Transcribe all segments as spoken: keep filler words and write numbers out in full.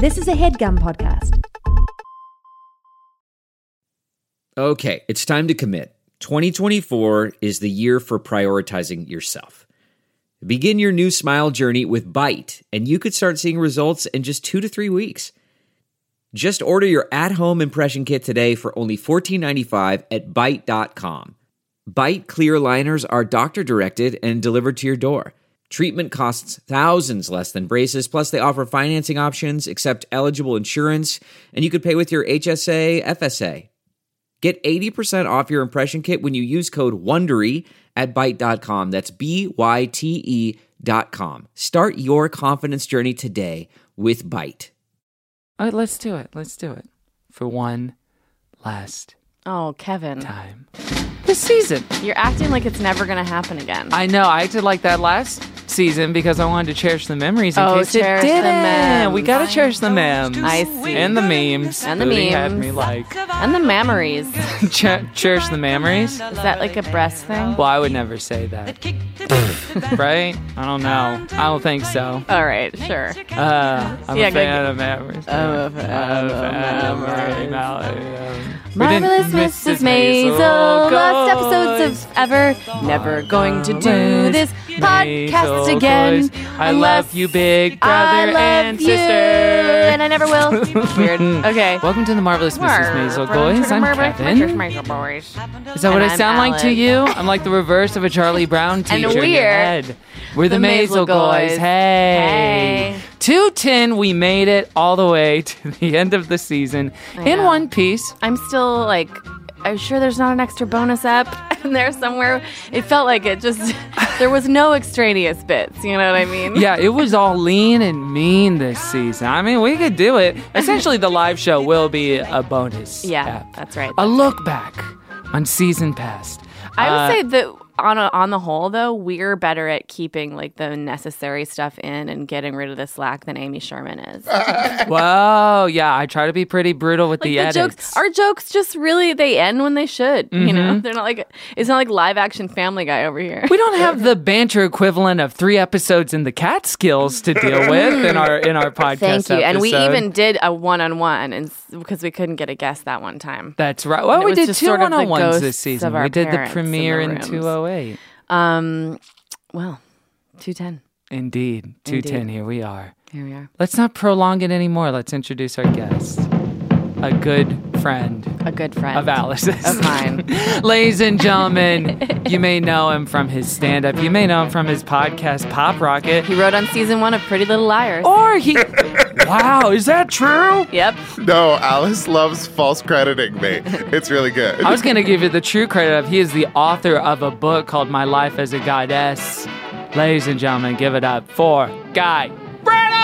This is a HeadGum podcast. Okay, it's time to commit. twenty twenty-four is the year for prioritizing yourself. Begin your new smile journey with Byte, and you could start seeing results in just two to three weeks. Just order your at-home impression kit today for only fourteen ninety-five at byte dot com. Byte clear liners are doctor-directed and delivered to your door. Treatment costs thousands less than braces, plus they offer financing options, accept eligible insurance, and you could pay with your H S A, F S A. Get eighty percent off your impression kit when you use code WONDERY at byte dot com. That's B Y T E dot com. Start your confidence journey today with Byte. All right, let's do it. Let's do it. For one last Oh, Kevin. time. This season. You're acting like it's never going to happen again. I know. I acted like that last season because I wanted to cherish the memories in Oh, case it cherish the didn't. memes. We gotta cherish the memes. I see. And the memes. And the Booty had memes. me like. And the memories. Is Cher- cherish the memories? that like a breast thing? Well, I would never say that. Right? I don't know. I don't think so. All right, sure. Uh, I'm Yeah, a go fan get- of memories. I'm a fan of memories. memories. We didn't- Marvelous Missus Maisel, lost episodes of ever. Never going to do this podcast Maisel again. boys. I unless love you, big I brother love and you, sister. and I never will. Weird. Okay. Welcome to the Marvelous Missus Maisel boys. I'm Kevin. Boys. Is that what And I I'm sound like to Alex. you? I'm like the reverse of a Charlie Brown teacher. in your we're head. We're the, the Maisel Maisel boys. boys. Hey. Hey. two ten, we made it all the way to the end of the season I in know. one piece. I'm still like, I'm sure there's not an extra bonus app in there somewhere. It felt like it just, there was no extraneous bits. You know what I mean? Yeah, it was all lean and mean this season. I mean, we could do it. Essentially, the live show will be a bonus Yeah, app. that's right. A look back on season past. I would Uh, say that on a, on the whole, though, we're better at keeping like the necessary stuff in and getting rid of the slack than Amy Sherman is. Whoa, yeah, I try to be pretty brutal with Like the, the edits. jokes, our jokes just really they end when they should. You know, Mm-hmm. they're not like it's not like live action Family Guy over here. We don't have the banter equivalent of three episodes in the Catskills to deal with in our in our podcast. Thank you. And we episode. even did a one on one, and because we couldn't get a guest that one time. That's right. Well, it we was did just two sort of the one-on-ones this ghosts season. of our We did the parents in premiere the in rooms. two oh eight. Um, well, two ten. Indeed, two ten. Indeed. Here we are. Here we are. Let's not prolong it anymore. Let's introduce our guest, a good friend A good friend of Alice's. Of mine. Ladies and gentlemen, you may know him from his stand-up. You may know him from his podcast, Pop Rocket. He wrote on season one of Pretty Little Liars. Or he... Wow, is that true? Yep. No, Alice loves false crediting me. It's really good. I was going to give you the true credit of he is the author of a book called My Life as a Goddess. Ladies and gentlemen, give it up for Guy Brennan!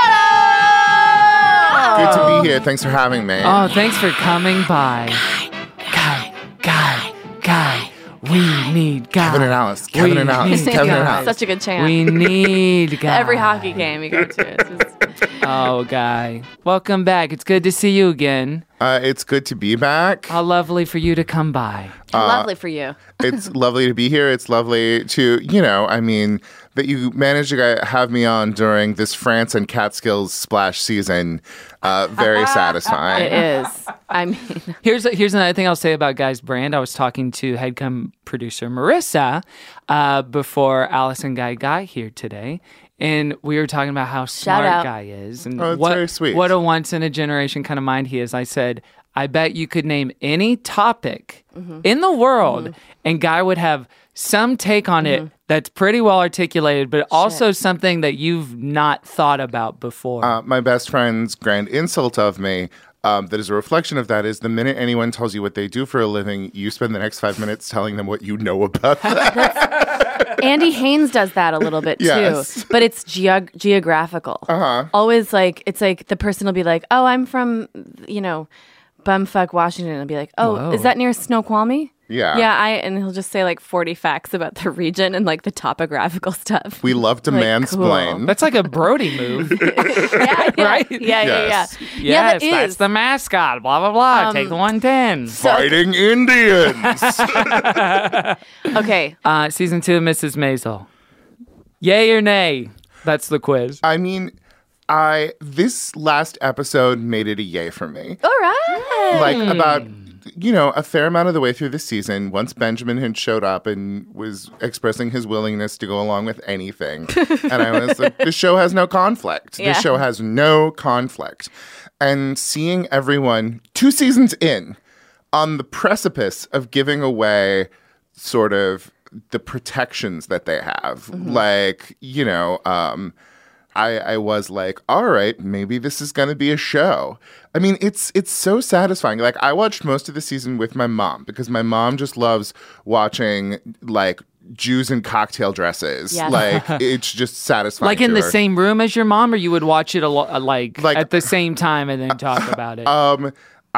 Good to be here. Thanks for having me. Oh, thanks for coming by. Guy, Guy, Guy. We need Guy. Kevin and Alice. Kevin We and Alice. need Kevin and Guy. Alice. Such a good chant. We need Guy. Every hockey game you go to. It's just, Oh, Guy. Welcome back. It's good to see you again. Uh, it's good to be back. How lovely for you to come by. lovely for you. It's lovely to be here. It's lovely to, you know, I mean, that you managed to have me on during this France and Catskills splash season. Uh, very satisfying. It is. I mean, Here's here's another thing I'll say about Guy's brand. I was talking to HeadGum producer Marissa uh, before Alice and Guy got here today, and we were talking about how smart out. Guy is and Oh, that's what very sweet. what a once in a generation kind of mind he is. I said, I bet you could name any topic Mm-hmm. in the world, and Guy would have some take on Mm-hmm. it that's pretty well articulated, but also something that you've not thought about before. Uh, my best friend's grand insult of me um, that is a reflection of that is the minute anyone tells you what they do for a living, you spend the next five minutes telling them what you know about that. Andy Haynes does that a little bit too, Yes. but it's geog- geographical. Uh-huh. Always like, it's like the person will be like, oh, I'm from, you know, bumfuck Washington. And I'll be like, oh, Whoa. is that near Snoqualmie? Yeah. Yeah, I and he'll just say like forty facts about the region and like the topographical stuff. We love to Like, mansplain. cool. That's like a Brody move. yeah, yeah, Right? Yeah, yeah, Yes. yeah. Yes, yeah, that that's is. the mascot. Blah blah blah. Um, Take the one ten. Fighting Indians. Okay. Uh, season two of Missus Maisel. Yay or nay? That's the quiz. I mean, I this last episode made it a yay for me. All right. Like about you know a fair amount of the way through the season, once Benjamin had showed up and was expressing his willingness to go along with anything, and I was like, "This show has no conflict. Yeah. This show has no conflict." And seeing everyone two seasons in on the precipice of giving away sort of the protections that they have, Mm-hmm. like you know. Um, I, I was like, all right, maybe this is going to be a show. I mean, it's it's so satisfying. Like, I watched most of the season with my mom because my mom just loves watching, like, Jews in cocktail dresses. Yes. Like, it's just satisfying. Like in to the her. same room as your mom, or you would watch it a lo- like, Like- at the same time and then talk about it? Um,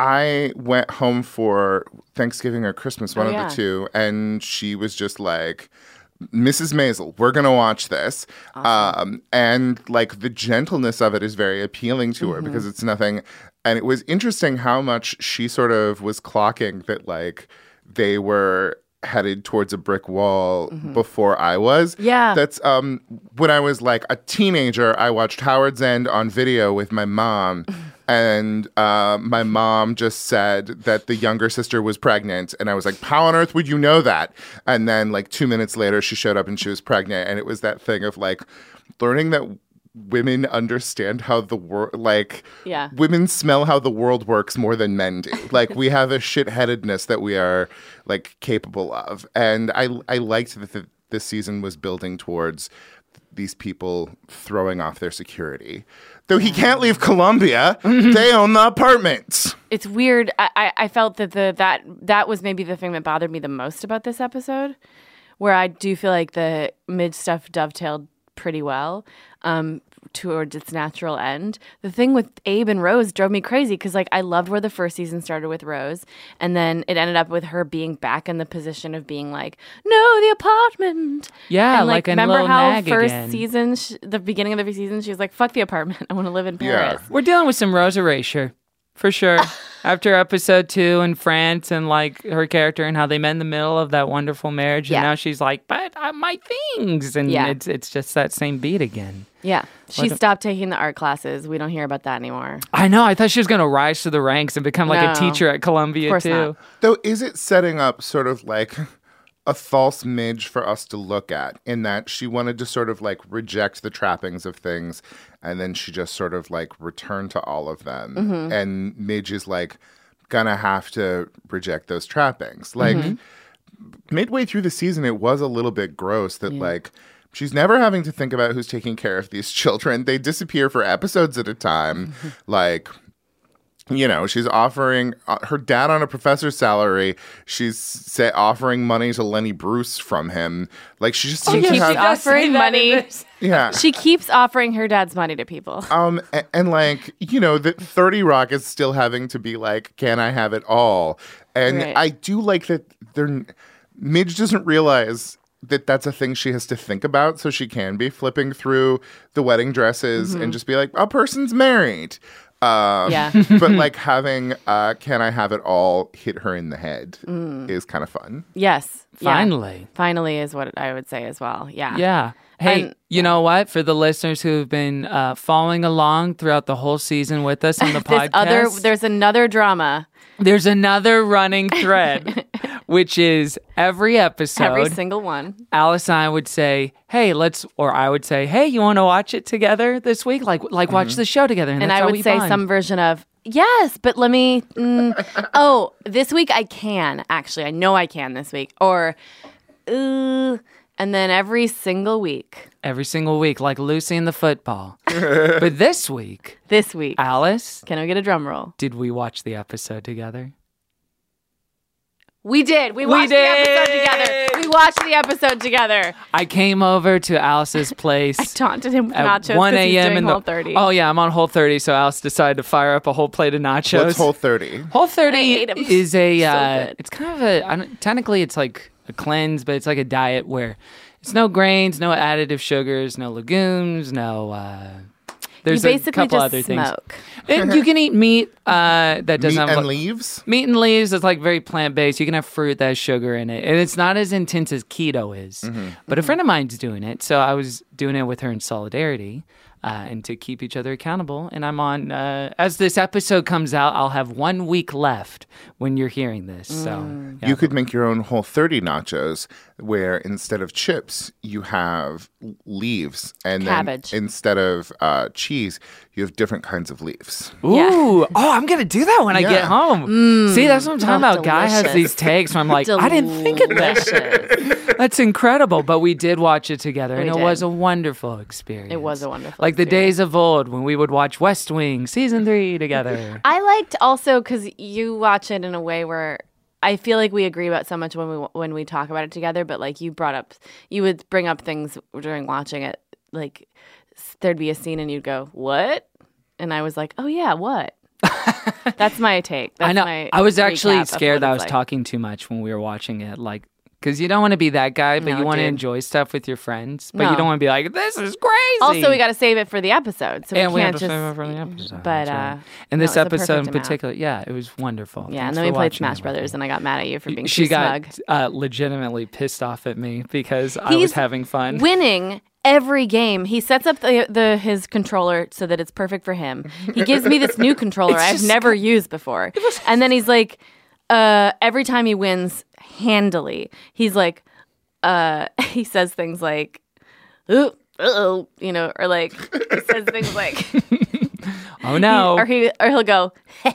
I went home for Thanksgiving or Christmas, one Oh, of yeah. the two, and she was just like, Missus Maisel, we're going to watch this. Um, and like the gentleness of it is very appealing to her because it's nothing. And it was interesting how much she sort of was clocking that like they were headed towards a brick wall before I was. Yeah. That's um when I was like a teenager, I watched Howard's End on video with my mom. And uh, my mom just said that the younger sister was pregnant. And I was like, how on earth would you know that? And then like two minutes later, she showed up and she was pregnant. And it was that thing of like learning that women understand how the world, like Yeah. women smell how the world works more than men do. Like we have a shitheadedness that we are like capable of. And I, I liked that the, this season was building towards these people throwing off their security. Though he can't leave Colombia, they own the apartment. It's weird. I, I, I felt that the that that was maybe the thing that bothered me the most about this episode, where I do feel like the mid stuff dovetailed pretty well um, towards its natural end. The thing with Abe and Rose drove me crazy because like I loved where the first season started with Rose, and then it ended up with her being back in the position of being like, no, the apartment. Yeah, and, like a remember little how nag first again. season, sh- the beginning of the season, she was like, fuck the apartment. I want to live in Yeah. Paris. We're dealing with some Rose erasure, for sure. After episode two in France and like her character and how they met in the middle of that wonderful marriage, and Yeah. now she's like, "But uh, my things," and Yeah. it's it's just that same beat again. Yeah. She Like a- stopped taking the art classes. We don't hear about that anymore. I know. I thought she was gonna rise to the ranks and become like a No. teacher at Columbia Of course too. not. Though, is it setting up sort of like a false midge for us to look at in that she wanted to sort of like reject the trappings of things and then she just sort of like returned to all of them. Mm-hmm. And Midge is like gonna have to reject those trappings. Like Mm-hmm. midway through the season, it was a little bit gross that like she's never having to think about who's taking care of these children. They disappear for episodes at a time. Mm-hmm. Like, you know, she's offering uh, her dad on a professor's salary. She's say, offering money to Lenny Bruce from him. Like she just seems yeah, to she have, does. offering money. yeah. She keeps offering her dad's money to people. Um and, and like you know that thirty Rock is still having to be like, can I have it all? And Right. I do like that. They're Midge doesn't realize that that's a thing she has to think about, so she can be flipping through the wedding dresses and just be like, a person's married. Um, Yeah. but like having uh, "Can I Have It All" hit her in the head is kind of fun. Yes. Yeah. Finally. Finally is what I would say as well. Yeah. Yeah. Hey, And- you know what? For the listeners who've been uh, following along throughout the whole season with us on the This podcast, other, there's another drama there's another running thread, which is every episode, every single one. Alice and I would say, "Hey, let's," or I would say, "Hey, you want to watch it together this week? Like, like watch the show together." And, And that's I how would we say bond. some version of, yes, but let me, mm, oh, this week I can, actually. I know I can this week. Or, uh, and then every single week, every single week, like Lucy and the football. But this week, this week, Alice, can I get a drum roll? did we watch the episode together? We did. We We watched the episode did. together. We watched the episode together. I came over to Alice's place. I taunted him with At nachos one because he's a.m. doing in the Whole thirty. Oh yeah, I'm on Whole thirty, so Alice decided to fire up a whole plate of nachos. What's Whole thirty? Whole thirty I ate 'em. is a So uh, good. it's kind of a I don't, technically it's like a cleanse, but it's like a diet where it's no grains, no additive sugars, no legumes, no. Uh, there's you a basically couple just other things. smoke. And you can eat meat uh, that doesn't Meat have and li- leaves? meat and leaves. It's like very plant based. You can have fruit that has sugar in it, and it's not as intense as keto is. Mm-hmm. But a friend of mine's doing it, so I was doing it with her in solidarity. uh, and to keep each other accountable. And I'm on, uh, as this episode comes out, I'll have one week left when you're hearing this. So yeah. You could make your own Whole thirty nachos where instead of chips, you have leaves. And Cabbage. then instead of uh, cheese, you have different kinds of leaves. Ooh, Yeah. oh, I'm going to do that when I Yeah. get home. See, that's what I'm talking Oh, about. Guy has delicious. these takes where I'm like, I didn't think of that. Delicious. That's incredible. But we did watch it together, We and it did. was a wonderful experience. It was a wonderful Like the experience. days of old when we would watch West Wing season three together. I liked also because you watch it in a way where I feel like we agree about so much when we when we talk about it together. But like you brought up, you would bring up things during watching it. Like s- there'd be a scene and you'd go, "What?" And I was like, "Oh yeah, what?" That's my take. That's I know. My I was recap actually of scared what that I it's was like. talking too much when we were watching it. Like, because you don't want to be that guy, but No, you want to dude. enjoy stuff with your friends. But No. you don't want to be like, this is crazy. Also, we got to save it for the episode, so we and can't we have to just. save it for the episode. But that's uh, right. and no, this it's the episode in perfect amount. particular, yeah, it was wonderful. Yeah, Thanks and then for we played watching Smash it with Brothers, me. and I got mad at you for being She too got smug. uh, legitimately pissed off at me because I He's was having fun. Winning every game. He sets up the, the his controller so that it's perfect for him. He gives me this new controller It's I've just- never used before. And then he's like, uh, every time he wins handily, he's like, uh, he says things like, ooh, uh-oh, you know, or like, he says things like, oh no. or, he, or he'll go,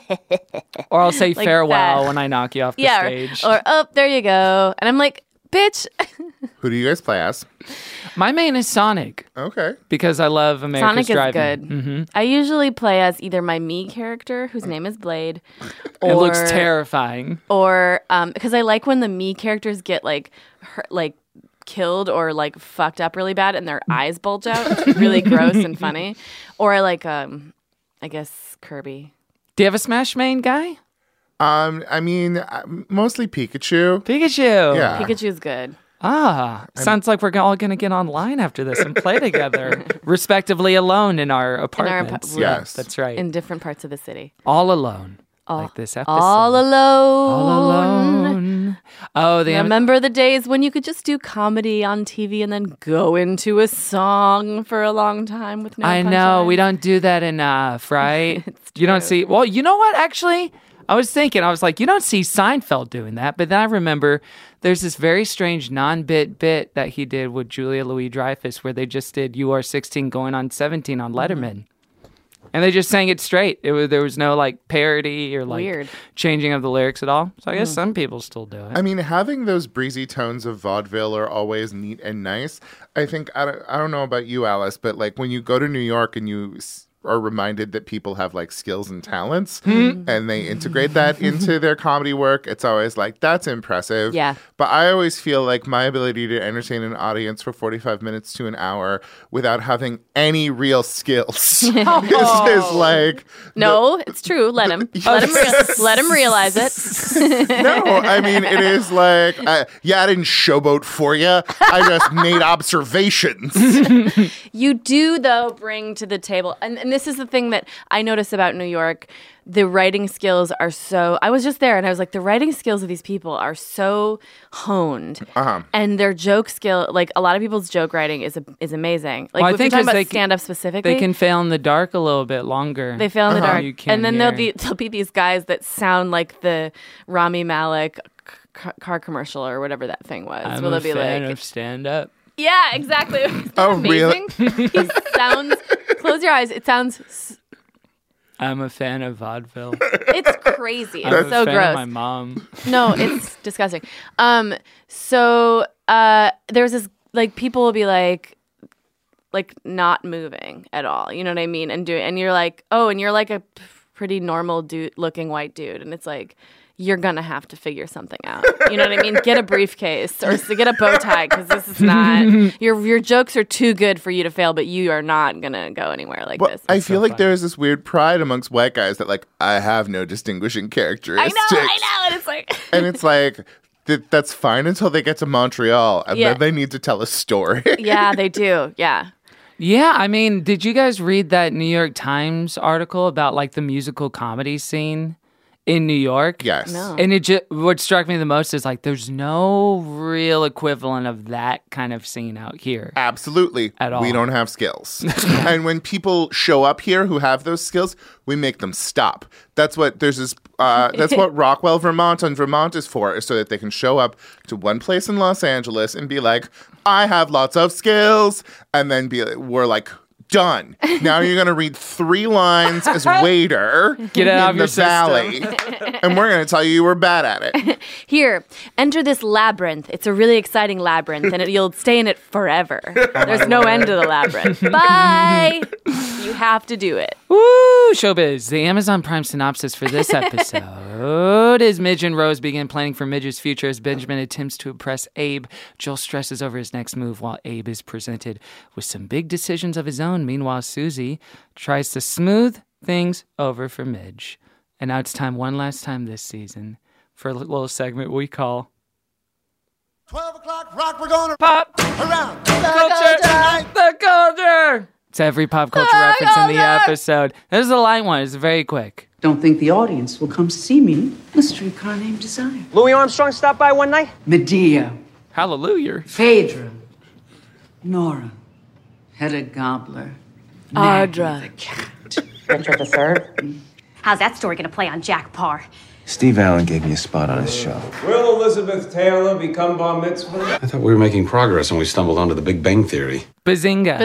or I'll say like farewell that. when I knock you off the yeah, stage. or, or, oh, there you go. And I'm like, bitch. Who do you guys play as? My main is Sonic Okay. because I love America's Sonic is Driving. good. Mm-hmm. I usually play as either my me character, whose name is Blade, or It looks terrifying. or um, because I like when the me characters get like hurt, like killed or like fucked up really bad, and their eyes bulge out. It's really gross and funny. Or I like um, I guess Kirby. Do you have a Smash main guy? Um, I mean, uh, mostly Pikachu. Pikachu. Yeah. Pikachu's good. Ah, sounds like we're all going to get online after this and play together, respectively alone in our apartments. apa- Yes. That's right. In different parts of the city. all alone, like this episode. All alone. All alone. Oh, the Remember the days when you could just do comedy on T V and then go into a song for a long time with no I know punchline? we don't do that enough, right? It's You don't true. see. Well, you know what? Actually, I was thinking. I was like, you don't see Seinfeld doing that, but then I remember there's this very strange non-bit bit that he did with Julia Louis-Dreyfus, where they just did "You Are sixteen, Going on seventeen" on Letterman, and they just sang it straight. It was there was no like parody or like Weird. changing of the lyrics at all. So I guess some people still do it. I mean, having those breezy tones of vaudeville are always neat and nice. I think, I don't, I don't know about you, Alice, but like when you go to New York and you s- are reminded that people have like skills and talents Hmm. and they integrate that into their comedy work, it's always like, that's impressive. Yeah. But I always feel like my ability to entertain an audience for forty-five minutes to an hour without having any real skills is, is like, No, it's true. Let him. Let him. Rea- let him realize it. no, I mean, it is like, uh, yeah, I didn't showboat for you. I just made observations. You do, though, bring to the table, and, and this is the thing that I notice about New York. The writing skills are so. I was just there, and I was like, the writing skills of these people are so honed, Uh-huh. and their joke skill, like a lot of people's joke writing, is is amazing. Like Well, I if think we're talking 'cause about they can- stand up specifically, They can fail in the dark a little bit longer. They fail in the dark, You can and then there'll hear. be there'll be these guys that sound like the Rami Malek c- car commercial or whatever that thing was. I'm Well, a they'll be fan like, of stand-up. yeah, exactly. Isn't that Oh, really? amazing? He sounds. Close your eyes. It sounds. s- I'm a fan of vaudeville. It's crazy. I'm It's a so fan gross. of my mom. No, it's disgusting. Um, so uh, there's this like people will be like, like not moving at all. You know what I mean? And do and you're like, oh, and you're like a p- pretty normal dude looking white dude, and it's like. You're gonna have to figure something out. You know what I mean? Get a briefcase or s- get a bow tie because this is not your your jokes are too good for you to fail, but you are not gonna go anywhere like Well, this. I feel so like funny. there is this weird pride amongst white guys that, like, I have no distinguishing I characteristics. know, I know, and it's like And it's like, th- that's fine until they get to Montreal, and Yeah. then they need to tell a story. yeah, they do, yeah. Yeah, I mean, did you guys read that New York Times article about like the musical comedy scene in New York. Yes. No. And it ju- what struck me the most is like there's no real equivalent of that kind of scene out here. Absolutely. At all. We don't have skills. And when people show up here who have those skills, we make them stop. That's what there's this uh, that's what Rockwell, Vermont and Vermont is for, is so that they can show up to one place in Los Angeles and be like, I have lots of skills, and then be we're like, done. Now you're going to read three lines as waiter Get it out in of your the valley, and we're going to tell you you were bad at it. Here, enter this labyrinth. It's a really exciting labyrinth, and it, you'll stay in it forever. There's no end to the labyrinth. Bye. You have to do it. Woo! Showbiz. The Amazon Prime synopsis for this episode is Midge and Rose begin planning for Midge's future as Benjamin attempts to impress Abe. Joel stresses over his next move while Abe is presented with some big decisions of his own. Meanwhile, Susie tries to smooth things over for Midge. And now it's time one last time this season for a little segment we call twelve o'clock rock, we're gonna Pop around Culture! The Culture! It's every pop culture reference in the episode. This is a light one. It's very quick. Don't think the audience will come see me. A streetcar named Desire. Louis Armstrong stopped by one night? Medea. Hallelujah. Phaedra. Nora. Hedda Gabler. Audra. The cat. Richard the Third. How's that story going to play on Jack Parr? Steve Allen gave me a spot on his show. Will Elizabeth Taylor become bar mitzvah? I thought we were making progress when we stumbled onto the Big Bang Theory. Bazinga.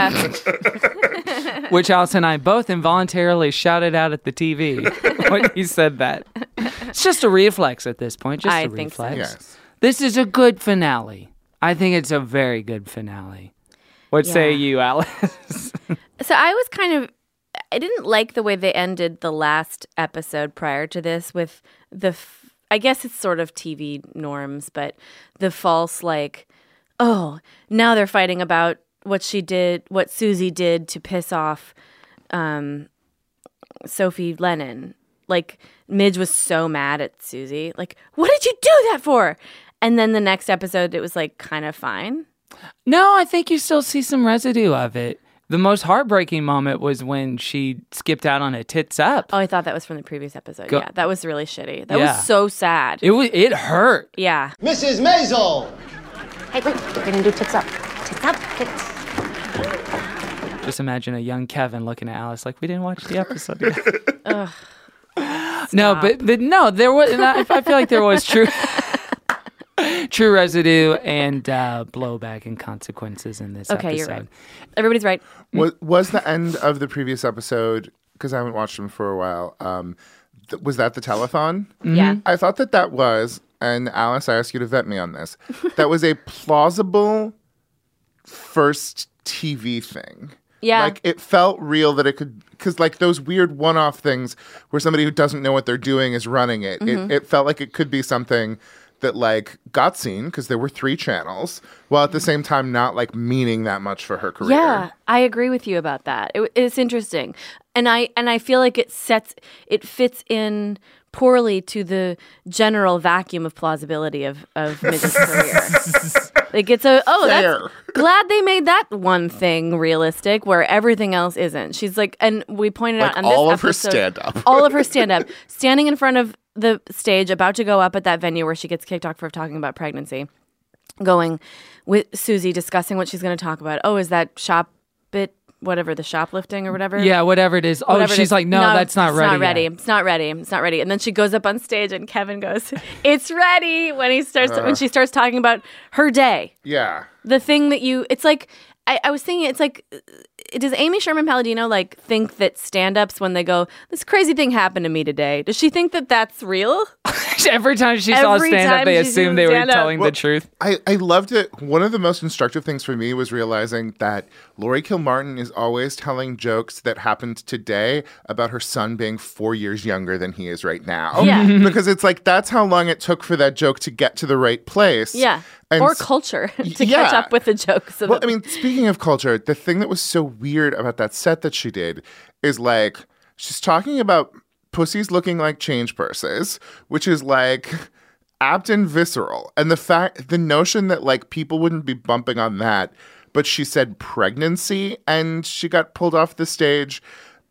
Bazinga. Which Alice and I both involuntarily shouted out at the T V when you said that. It's just a reflex at this point. Just I a think so. reflex. Yes. This is a good finale. I think it's a very good finale. What say Yeah. you, Alice? So I was kind of, I didn't like the way they ended the last episode prior to this with the, f- I guess it's sort of T V norms, but the false like, oh, now they're fighting about what she did, what Susie did to piss off um, Sophie Lennon. Like Midge was so mad at Susie. Like, what did you do that for? And then the next episode, it was like kind of fine. No, I think you still see some residue of it. The most heartbreaking moment was when she skipped out on a tits up. Oh, I thought that was from the previous episode. Go- yeah, that was really shitty. That Yeah. was so sad. It was. It hurt. yeah. Missus Maisel. Hey, wait, we're going to do tits up. Tits up, tits. Just imagine a young Kevin looking at Alice like we didn't watch the episode yet. No, but, but no, there was. And I, I feel like there was true, true residue and uh, blowback and consequences in this Okay, episode. you're right. Everybody's right. Was, was the end of the previous episode, because I haven't watched them for a while, um, th- was that the telethon? Yeah. I thought that that was, and Alice, I ask you to vet me on this, that was a plausible first T V thing. Yeah. Like, it felt real that it could, because like those weird one-off things where somebody who doesn't know what they're doing is running it, Mm-hmm. it, it felt like it could be something that like got seen because there were three channels, while at the same time not like meaning that much for her career. Yeah, I agree with you about that. It, it's interesting, and I and I feel like it sets it fits in poorly to the general vacuum of plausibility of of Midge's career. Like it's a oh Fair. that's glad they made that one thing realistic where everything else isn't. She's like, and we pointed Like out on all this of her episode, stand-up. all of her stand up, standing in front of the stage, about to go up at that venue where she gets kicked off for talking about pregnancy, going with Susie discussing what she's going to talk about. Oh, is that shop bit, whatever, the shoplifting or whatever? Yeah, whatever it is. Oh, Whatever it she's is. like, no, that's not it's ready. not ready. yet. It's not ready. It's not ready. And then she goes up on stage, and Kevin goes, "It's ready." When he starts, Uh. when she starts talking about her day, Yeah. the thing that you, it's like, I, I was thinking, it's like, uh, does Amy Sherman Palladino like think that stand-ups when they go, "This crazy thing happened to me today"? Does she think that that's real? Every time she saw Every stand up, time they she assumed sees they were stand-up. telling Well, the truth. I, I loved it. One of the most instructive things for me was realizing that Laurie Kilmartin is always telling jokes that happened today about her son being four years younger than he is right now. Yeah. Because it's like, that's how long it took for that joke to get to the right place. Yeah. And or s- culture to yeah. catch up with the jokes. Of Well, the- I mean, speaking of culture, the thing that was so weird about that set that she did is like, she's talking about pussies looking like change purses, which is like apt and visceral. And the fact, the notion that like people wouldn't be bumping on that, but she said pregnancy and she got pulled off the stage.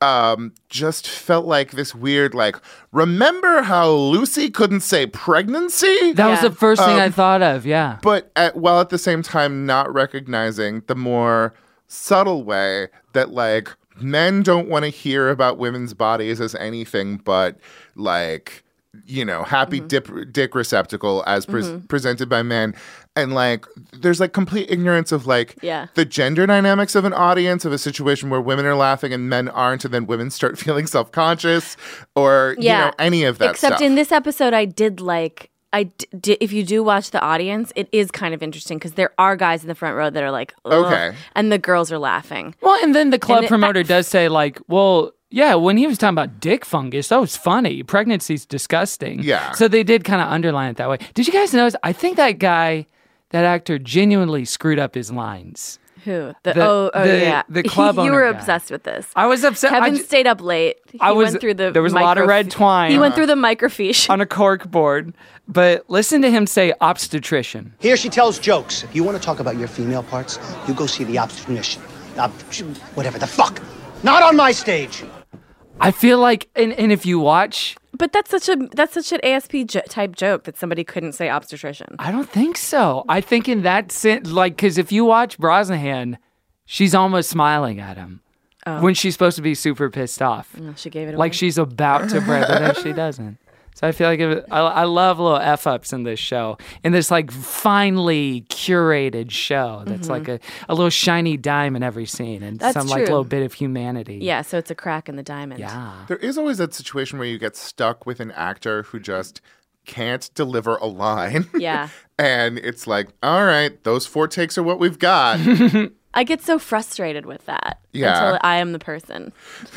um, just felt like this weird, like, remember how Lucy couldn't say pregnancy? That was Yeah. the first thing Um, I thought of, yeah. But at, while at the same time not recognizing the more subtle way that, like, men don't want to hear about women's bodies as anything but, like, you know, happy Mm-hmm. dip, dick receptacle as pre- Mhm. presented by men. And, like, there's, like, complete ignorance of, like, Yeah. the gender dynamics of an audience, of a situation where women are laughing and men aren't, and then women start feeling self-conscious, or, Yeah. you know, any of that Except stuff. in this episode, I did like. I d- d- if you do watch the audience, it is kind of interesting because there are guys in the front row that are like, "Ugh," Okay. and the girls are laughing. Well, and then the club And it- promoter does say, like, well, yeah, when he was talking about dick fungus, that was funny. Pregnancy's disgusting. Yeah. So they did kind of underline it that way. Did you guys notice? I think that guy, that actor, genuinely screwed up his lines. Who? The, The- oh, oh the- yeah. the club you owner were guy. obsessed with this. I was upset. I Kevin ju- stayed up late. He I was- went through the. there was a lot of microf- red twine. He went through the microfiche. On a cork board. But listen to him say obstetrician. Here she tells jokes. If you want to talk about your female parts, you go see the obstetrician. Ob- whatever the fuck. Not on my stage. I feel like, and, and if you watch, But that's such a that's such an A S P jo- type joke that somebody couldn't say obstetrician. I don't think so. I think in that sense, like, because if you watch Brosnahan, she's almost smiling at him Oh. when she's supposed to be super pissed off. Oh, she gave it away. Like she's about to break, but then she doesn't. So I feel like it, I, I love little F ups in this show, in this like finely curated show that's Mhm. like a, a little shiny dime in every scene and That's some like true. little bit of humanity. Yeah, so it's a crack in the diamond. Yeah. There is always that situation where you get stuck with an actor who just can't deliver a line. Yeah. And it's like, all right, those four takes are what we've got. I get so frustrated with that. Yeah. Until I am the person.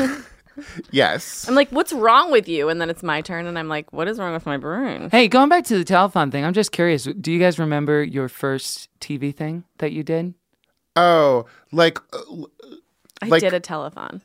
Yes. I'm like, what's wrong with you? And then it's my turn, and I'm like, what is wrong with my brain? Hey, going back to the telethon thing, I'm just curious. Do you guys remember your first T V thing that you did? Oh, like, uh, I like- did a telethon.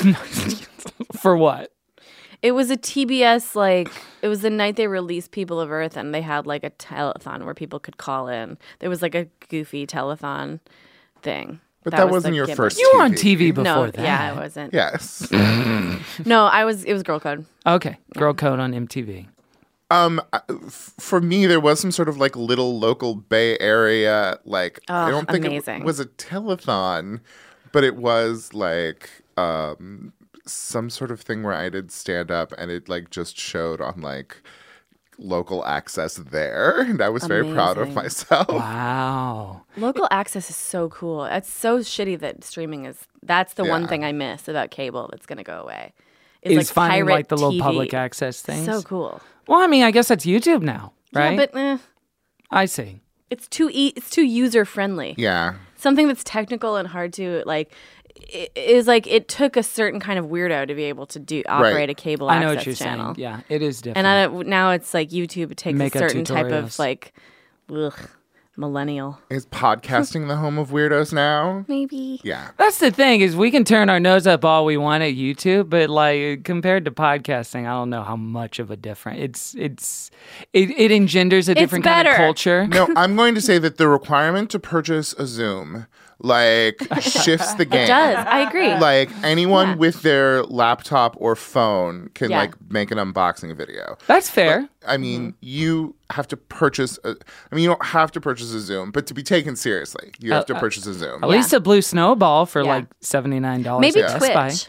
For what? It was a T B S, like, it was the night they released People of Earth, and they had, like, a telethon where people could call in. There was, like, a goofy telethon thing. But that was wasn't the your gimmick. first You were on T V before no, that. Yeah, I wasn't. Yes. No, I was, it was Girl Code. Okay. Girl Code on M T V. Um, I- f- for me, there was some sort of like little local Bay Area, like, I Oh, don't think amazing. it was a telethon, but it was like, um, some sort of thing where I did stand up and it like just showed on like local access there. And I was very proud of Amazing. myself. Wow. Local access is so cool. It's so shitty that streaming is, that's the one Yeah. thing I miss about cable that's going to go away. Is finding pirate like the little T V. public access things. So cool. Well, I mean, I guess that's YouTube now, right? Yeah, but eh, I see. it's too e- it's too user friendly. Yeah. Something that's technical and hard to like i- is like it took a certain kind of weirdo to be able to do operate a cable I access know what you're channel. saying. Yeah, it is different. And I, don't- now it's like YouTube takes Make a up certain type of tutorials. like ugh, millennial. Is podcasting the home of weirdos now? Maybe. Yeah. That's the thing is we can turn our nose up all we want at YouTube, but like compared to podcasting, I don't know how much of a difference. It's it's it, it engenders a It's different kind of better. culture. No, I'm going to say that the requirement to purchase a Zoom like shifts the game. It does. I agree. Like anyone Yeah. with their laptop or phone can Yeah. like make an unboxing video. That's fair. I mean, you have to purchase. A, I mean, you don't have to purchase a Zoom, but to be taken seriously, you have Uh, to uh, purchase a Zoom. At least a blue snowball for Yeah. like seventy nine dollars. Maybe at Best Buy. Twitch.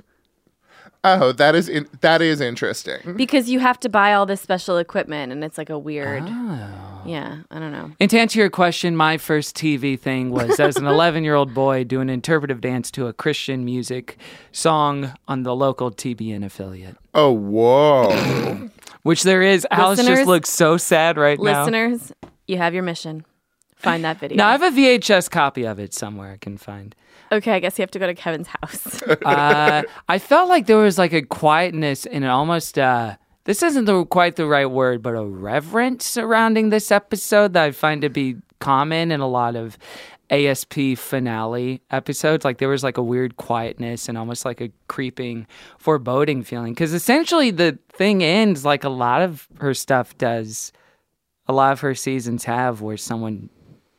Oh, that is in, that is interesting. Because you have to buy all this special equipment and it's like a weird Oh. Yeah, I don't know. And to answer your question, my first T V thing was as an eleven year old boy doing interpretive dance to a Christian music song on the local T B N affiliate. Oh, whoa. Which there is. Alice just Listeners- looks so sad right now. Listeners, you have your mission. Find that video. Now, I have a V H S copy of it somewhere I can find. Okay, I guess you have to go to Kevin's house. uh, I felt like there was like a quietness and almost, uh, this isn't the, quite the right word, but a reverence surrounding this episode that I find to be common in a lot of A S P finale episodes. Like there was like a weird quietness and almost like a creeping foreboding feeling. Because essentially the thing ends like a lot of her stuff does, a lot of her seasons have, where someone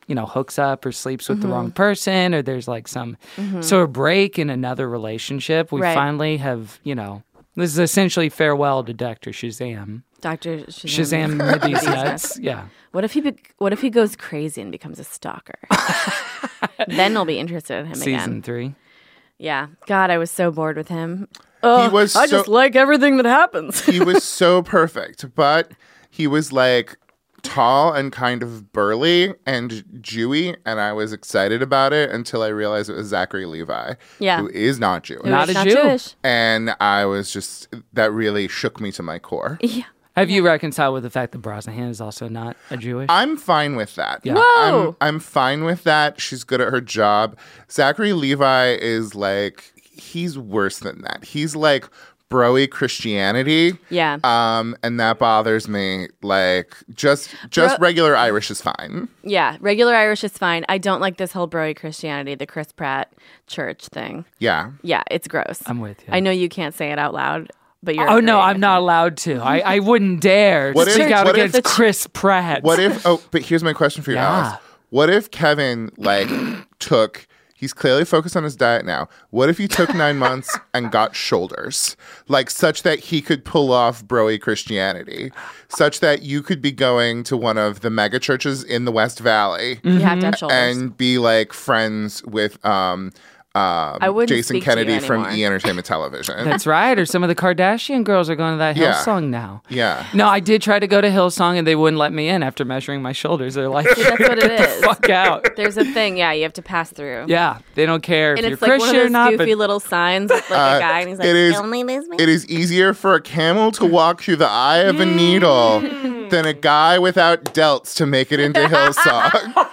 you know, hooks up or sleeps with mm-hmm. the wrong person, or there's like some mm-hmm. sort of break in another relationship. We right. finally have, you know, this is essentially farewell to Doctor Shazam. Doctor Shazam. Shazam Middy's nuts. Yeah. What if he be- What if he goes crazy and becomes a stalker? Then we'll be interested in him Season again. Season three. Yeah. God, I was so bored with him. Oh, he was I so, just like everything that happens. He was so perfect, but he was like tall and kind of burly and Jewy, and I was excited about it until I realized it was Zachary Levi, yeah. who is not Jewish. Not a not Jew. Jewish. And I was just, that really shook me to my core. Yeah. Have you reconciled with the fact that Brosnahan is also not a Jewish? I'm fine with that. Yeah. Whoa! I'm, I'm fine with that. She's good at her job. Zachary Levi is like, he's worse than that. He's like bro-y Christianity. Yeah. Um, and that bothers me. Like, just just Bro- regular Irish is fine. Yeah, regular Irish is fine. I don't like this whole bro-y Christianity, the Chris Pratt church thing. Yeah. Yeah, it's gross. I'm with you. I know you can't say it out loud, but you're Oh, no, I'm not allowed to. I, I wouldn't dare what speak if, out what against if, Chris Pratt. What if, oh, but here's my question for you, Yeah. Alice. What if Kevin, like, took... He's clearly focused on his diet now. What if he took nine months and got shoulders? Like, such that he could pull off bro-y Christianity. Such that you could be going to one of the mega churches in the West Valley. You have to have shoulders. And be, like, friends with... um Um, I wouldn't Jason speak to Kennedy you from anymore. E! Entertainment Television. That's right. Or some of the Kardashian girls are going to that Yeah. Hillsong now. Yeah. No, I did try to go to Hillsong and they wouldn't let me in after measuring my shoulders. They're like, See, that's what it get is. the fuck out. There's a thing, yeah, you have to pass through. Yeah, they don't care And if you're it's like Christian one of those or not. goofy But little signs with like Uh, a guy, and he's like, it is- only lesbian. It is easier for a camel to walk through the eye of a needle than a guy without delts to make it into Hillsong.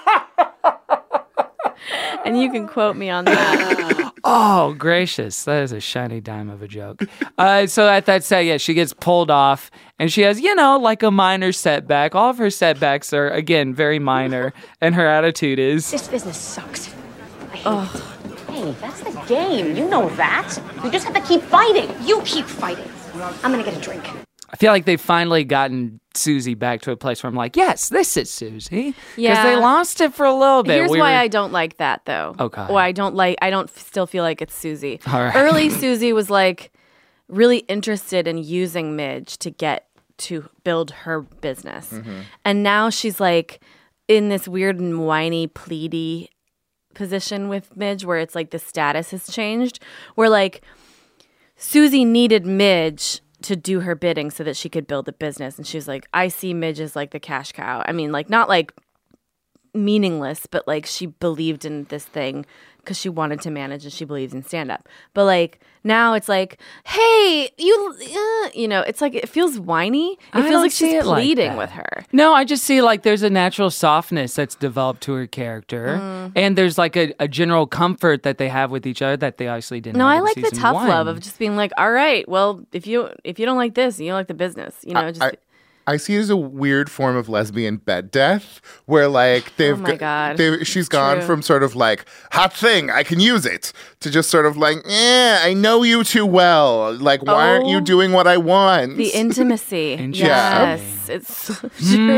And you can quote me on that. oh, gracious. That is a shiny dime of a joke. Uh, so at that set, yeah, she gets pulled off and she has, you know, like a minor setback. All of her setbacks are, again, very minor. And her attitude is... This business sucks. I hate oh. it. Hey, that's the game. You know that. You just have to keep fighting. You keep fighting. I'm going to get a drink. I feel like they've finally gotten Susie back to a place where I'm like, yes, this is Susie. Because Yeah. they lost it for a little bit. Here's we why were... I don't like that, though. Okay. Why I don't like, I don't f- still feel like it's Susie. All right. Early Susie was like really interested in using Midge to get to build her business. Mm-hmm. And now she's like in this weird and whiny, pleady position with Midge where it's like the status has changed. Where like Susie needed Midge to do her bidding so that she could build the business. And she was like, I see Midge as like the cash cow. I mean, like not like meaningless, but like she believed in this thing because she wanted to manage and she believes in stand-up. But like now it's like, hey, you, uh, you know, it's like it feels whiny. It I feels don't like see she's it like pleading that. with her. No, I just see like there's a natural softness that's developed to her character. Mm. And there's like a, a general comfort that they have with each other that they obviously didn't No, have I in like the season tough one. love of just being like, all right, well, if you if you don't like this, you don't like the business, you know, just. I, I see it as a weird form of lesbian bed death, where like they've Oh my go- God. they've- she's gone True. from sort of like hot thing, I can use it, to just sort of like, yeah, I know you too well. Like, why aren't you Oh. doing what I want? The intimacy. Interesting. Yes, it's so true.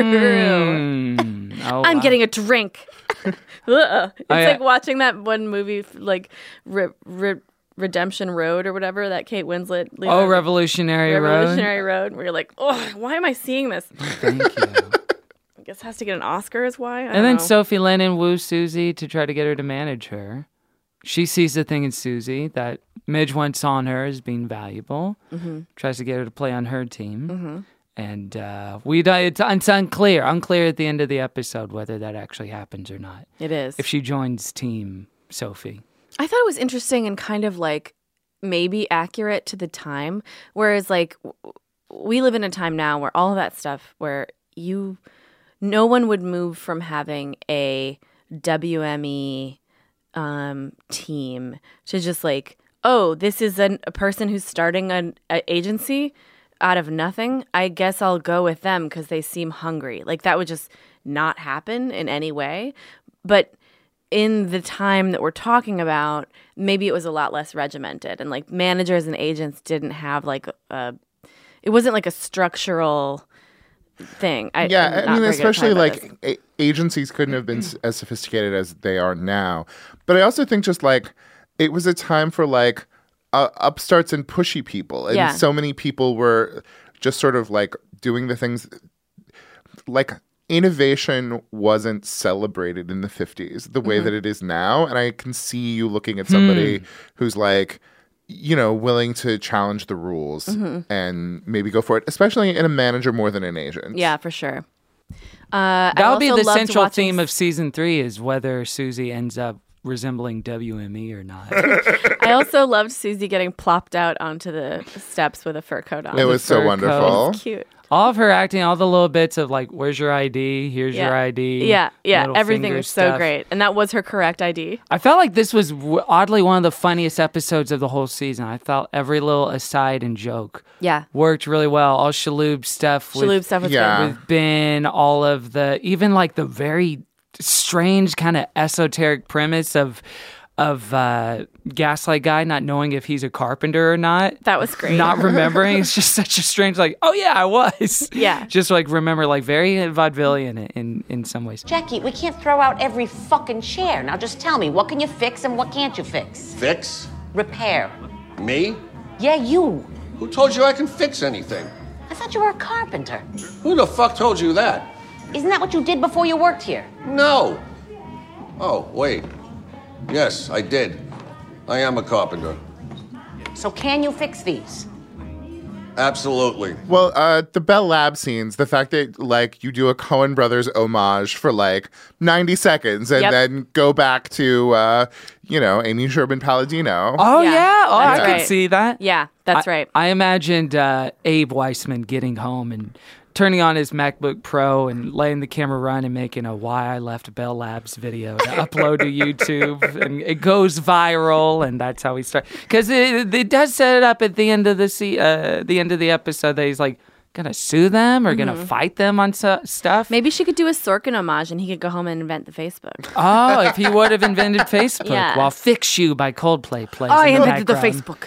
Mm. Oh, I'm wow. getting a drink. Ugh. It's I, uh, like watching that one movie, like Re- Re- Redemption Road or whatever, that Kate Winslet. Oh, Leonardo- Revolutionary, Revolutionary Road. Where you're like, oh, why am I seeing this? Road. Thank you. I guess it has to get an Oscar is why. I don't And then know. Sophie Lennon woos Susie to try to get her to manage her. She sees the thing in Susie that Midge once saw in her as being valuable. Mm-hmm. Tries to get her to play on her team. Mm-hmm. And uh, we don't- it's, it's unclear, unclear at the end of the episode whether that actually happens or not. It is. If she joins Team Sophie. I thought it was interesting and kind of like maybe accurate to the time. Whereas like w- we live in a time now where all of that stuff where you, no one would move from having a W M E um, team to just like, oh, this is an, a person who's starting an a agency out of nothing. I guess I'll go with them because they seem hungry. Like that would just not happen in any way. But in the time that we're talking about, maybe it was a lot less regimented, and like managers and agents didn't have like a, it wasn't like a structural thing. I, yeah, I'm I not mean, very good at especially talking about like this. a- agencies couldn't have been s- as sophisticated as they are now. But I also think just like it was a time for like uh, upstarts and pushy people, and Yeah. so many people were just sort of like doing the things like. Innovation wasn't celebrated in the fifties the way Mm-hmm. that it is now. And I can see you looking at somebody Hmm. who's like, you know, willing to challenge the rules Mm-hmm. and maybe go for it, especially in a manager more than an agent. Yeah, for sure. Uh, That'll be the loved central watching theme of season three is whether Susie ends up resembling W M E or not. I also loved Susie getting plopped out onto the steps with a fur coat on. It was so fur coat. wonderful. It's cute. All of her acting, all the little bits of like, where's your I D? Here's Yeah. your I D. Yeah, yeah. little Everything finger was so stuff. great. And that was her correct I D. I felt like this was w- oddly one of the funniest episodes of the whole season. I felt every little aside and joke Yeah. worked really well. All Shaloub stuff with, Shaloub stuff was Yeah. good. with Ben, all of the, even like the very strange kind of esoteric premise of of uh, Gaslight Guy not knowing if he's a carpenter or not. That was great. Not remembering. It's just such a strange, like, oh yeah, I was. Yeah. Just like remember, like very vaudevillian in, in some ways. Jackie, we can't throw out every fucking chair. Now just tell me, what can you fix and what can't you fix? Fix? Repair. Me? Yeah, you. Who told you I can fix anything? I thought you were a carpenter. Who the fuck told you that? Isn't that what you did before you worked here? No. Oh, wait. Yes, I did. I am a carpenter. So can you fix these? Absolutely. Well, uh, the Bell Lab scenes, the fact that like you do a Coen Brothers homage for like ninety seconds and Yep. then go back to, uh, you know, Amy Sherman Palladino. Oh Yeah, yeah, oh I that's could right. see that. Yeah, that's I, right. I imagined uh, Abe Weissman getting home and turning on his MacBook Pro and letting the camera run and making a "Why I Left Bell Labs" video to upload to YouTube, and it goes viral, and that's how we start. Because it, it does set it up at the end of the se- uh, the end of the episode that he's like gonna sue them or gonna fight them on su- stuff. Maybe she could do a Sorkin homage and he could go home and invent the Facebook. Oh, if he would have invented Facebook, Yeah. while "Fix You" by Coldplay plays. Oh, I in the invented the background. Facebook.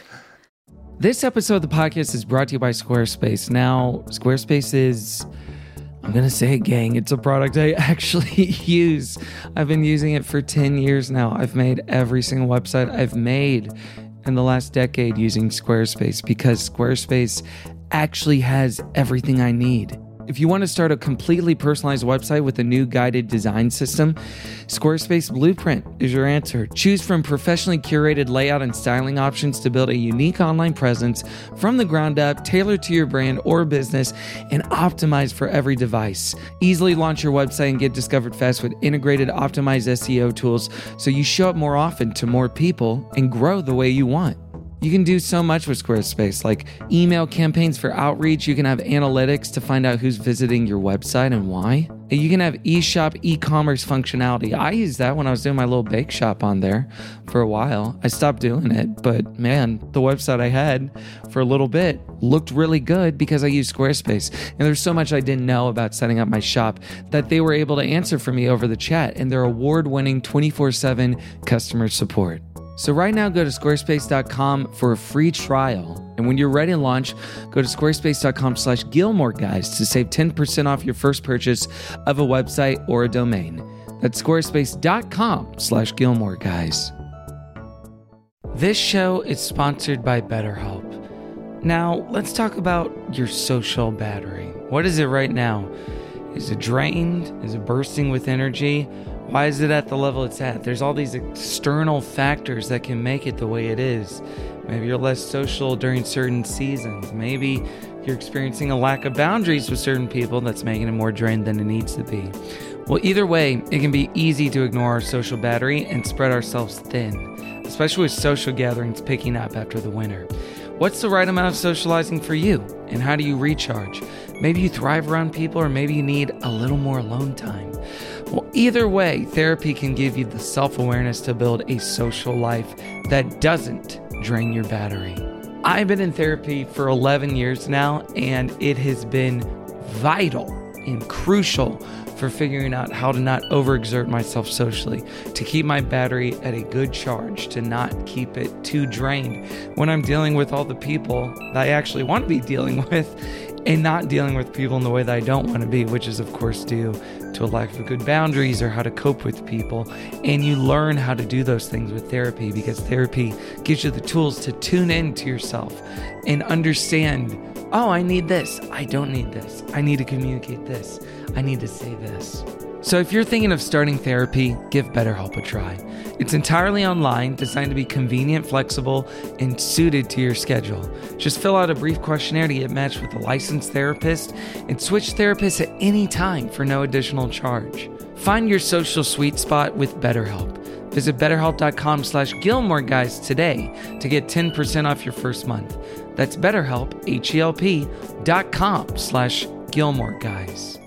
This episode of the podcast is brought to you by Squarespace. Now, Squarespace is, I'm going to say it, gang, it's a product I actually use. I've been using it for ten years now. I've made every single website I've made in the last decade using Squarespace because Squarespace actually has everything I need. If you want to start a completely personalized website with a new guided design system, Squarespace Blueprint is your answer. Choose from professionally curated layout and styling options to build a unique online presence from the ground up, tailored to your brand or business, and optimized for every device. Easily launch your website and get discovered fast with integrated optimized S E O tools so you show up more often to more people and grow the way you want. You can do so much with Squarespace, like email campaigns for outreach. You can have analytics to find out who's visiting your website and why. You can have eShop e-commerce functionality. I used that when I was doing my little bake shop on there for a while. I stopped doing it, but man, the website I had for a little bit looked really good because I used Squarespace. And there's so much I didn't know about setting up my shop that they were able to answer for me over the chat and their award-winning twenty-four seven customer support. So right now, go to squarespace dot com for a free trial. And when you're ready to launch, go to squarespace dot com slash Gilmore Guys to save ten percent off your first purchase of a website or a domain. That's squarespace dot com slash Gilmore Guys. This show is sponsored by BetterHelp. Now, let's talk about your social battery. What is it right now? Is it drained? Is it bursting with energy? Why is it at the level it's at? There's all these external factors that can make it the way it is. Maybe you're less social during certain seasons. Maybe you're experiencing a lack of boundaries with certain people that's making it more drained than it needs to be. Well, either way, it can be easy to ignore our social battery and spread ourselves thin, especially with social gatherings picking up after the winter. What's the right amount of socializing for you? And how do you recharge? Maybe you thrive around people, or maybe you need a little more alone time. Well, either way, therapy can give you the self-awareness to build a social life that doesn't drain your battery. I've been in therapy for eleven years now, and it has been vital and crucial for figuring out how to not overexert myself socially, to keep my battery at a good charge, to not keep it too drained when I'm dealing with all the people that I actually want to be dealing with and not dealing with people in the way that I don't want to be, which is, of course, due to a lack of good boundaries or how to cope with people. And you learn how to do those things with therapy because therapy gives you the tools to tune into yourself and understand, oh, I need this. I don't need this. I need to communicate this. I need to say this. So if you're thinking of starting therapy, give BetterHelp a try. It's entirely online, designed to be convenient, flexible, and suited to your schedule. Just fill out a brief questionnaire to get matched with a licensed therapist and switch therapists at any time for no additional charge. Find your social sweet spot with BetterHelp. Visit betterhelp.com slash Gilmore Guys today to get ten percent off your first month. That's BetterHelp, H-E-L-P dot com slash Gilmore Guys.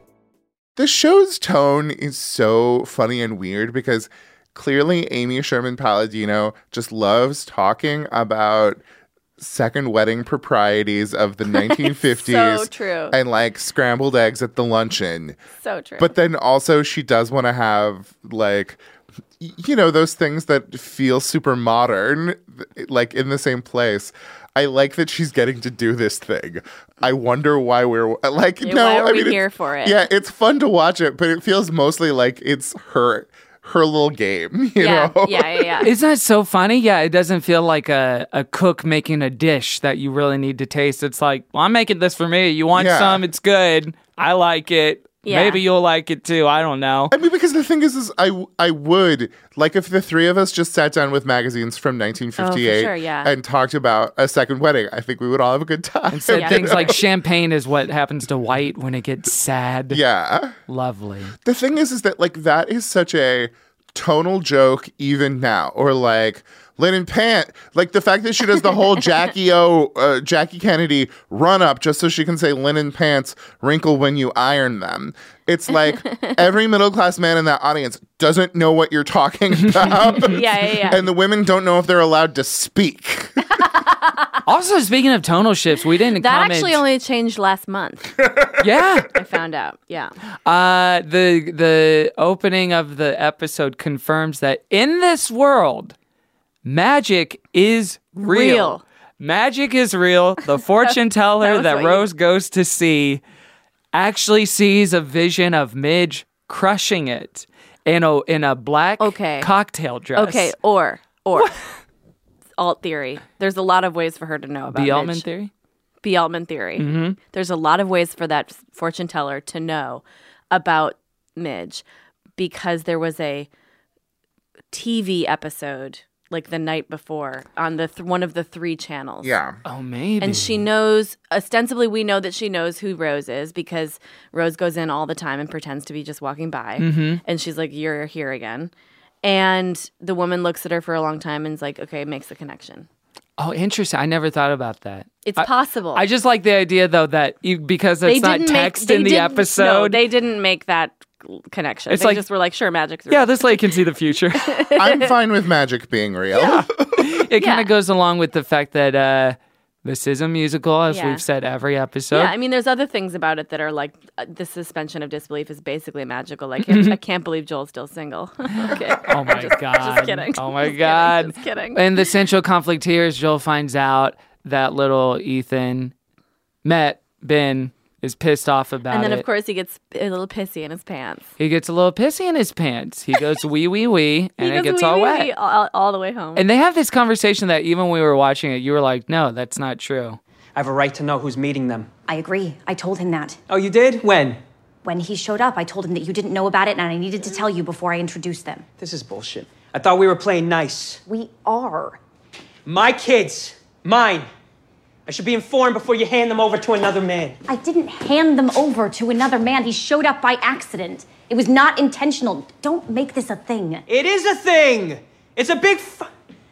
The show's tone is so funny and weird because clearly Amy Sherman Palladino just loves talking about second wedding proprieties of the nineteen fifties. So true. And like scrambled eggs at the luncheon. So true. But then also she does want to have like, you know, those things that feel super modern, like in the same place. I like that she's getting to do this thing. I wonder why we're like, yeah, no, why are I we mean, here for it? Yeah, it's fun to watch it, but it feels mostly like it's her her little game, you yeah, know? Yeah, yeah, yeah. Isn't that so funny? Yeah, it doesn't feel like a, a cook making a dish that you really need to taste. It's like, well, I'm making this for me. You want Yeah. some? It's good. I like it. Yeah. Maybe you'll like it too. I don't know. I mean, because the thing is, is I, I would, like, if the three of us just sat down with magazines from nineteen fifty-eight Oh, for sure, yeah. and talked about a second wedding, I think we would all have a good time. And said Yeah. things like champagne is what happens to white when it gets sad. Yeah. Lovely. The thing is, is that, like, that is such a tonal joke even now. Or, like, linen pant. Like, the fact that she does the whole Jackie O, uh, Jackie Kennedy run up just so she can say linen pants wrinkle when you iron them. It's like every middle class man in that audience doesn't know what you're talking about. Yeah, yeah, yeah. And the women don't know if they're allowed to speak. Also, speaking of tonal shifts, we didn't That comment. actually only changed last month. Yeah. I found out. Yeah. Uh, the the opening of the episode confirms that in this world, magic is real. Real. Magic is real. The fortune teller was that what you- Rose goes to see actually sees a vision of Midge crushing it in a in a black Okay. cocktail dress. Okay. Or, or. Alt theory. There's a lot of ways for her to know about The Altman Midge. theory? B. Altman theory. Mm-hmm. There's a lot of ways for that fortune teller to know about Midge because there was a T V episode like the night before on the th- one of the three channels. Yeah. Oh, maybe. And she knows, ostensibly, we know that she knows who Rose is because Rose goes in all the time and pretends to be just walking by. Mm-hmm. And she's like, you're here again. And the woman looks at her for a long time and is like, okay, makes the connection. Oh, interesting. I never thought about that. It's I- possible. I just like the idea, though, that you, because it's not didn't text make, they in the didn't- episode. No, they didn't make that connection. It's they like- just were like, sure, magic's real. yeah, this lady can see the future. I'm fine with magic being real. It kind Yeah. of goes along with the fact that uh, this is a musical, as Yeah. we've said every episode. Yeah, I mean, there's other things about it that are like uh, the suspension of disbelief is basically magical. Like, I can't believe Joel's still single. Okay. Oh my god! Just kidding. Oh my Just god! Kidding. Just kidding. And the central conflict here is Joel finds out that little Ethan met Ben is pissed off about And then, it. of course, he gets a little pissy in his pants. He gets a little pissy in his pants. He goes wee wee wee, and he it goes gets wee, all wee, wet. wee all, all the way home. And they have this conversation that even when we were watching it, you were like, "No, that's not true." I have a right to know who's meeting them. I agree. I told him that. Oh, you did? When? When he showed up, I told him that you didn't know about it and I needed to tell you before I introduced them. This is bullshit. I thought we were playing nice. We are. My kids. Mine. I should be informed before you hand them over to another man. I didn't hand them over to another man. He showed up by accident. It was not intentional. Don't make this a thing. It is a thing. It's a big fu-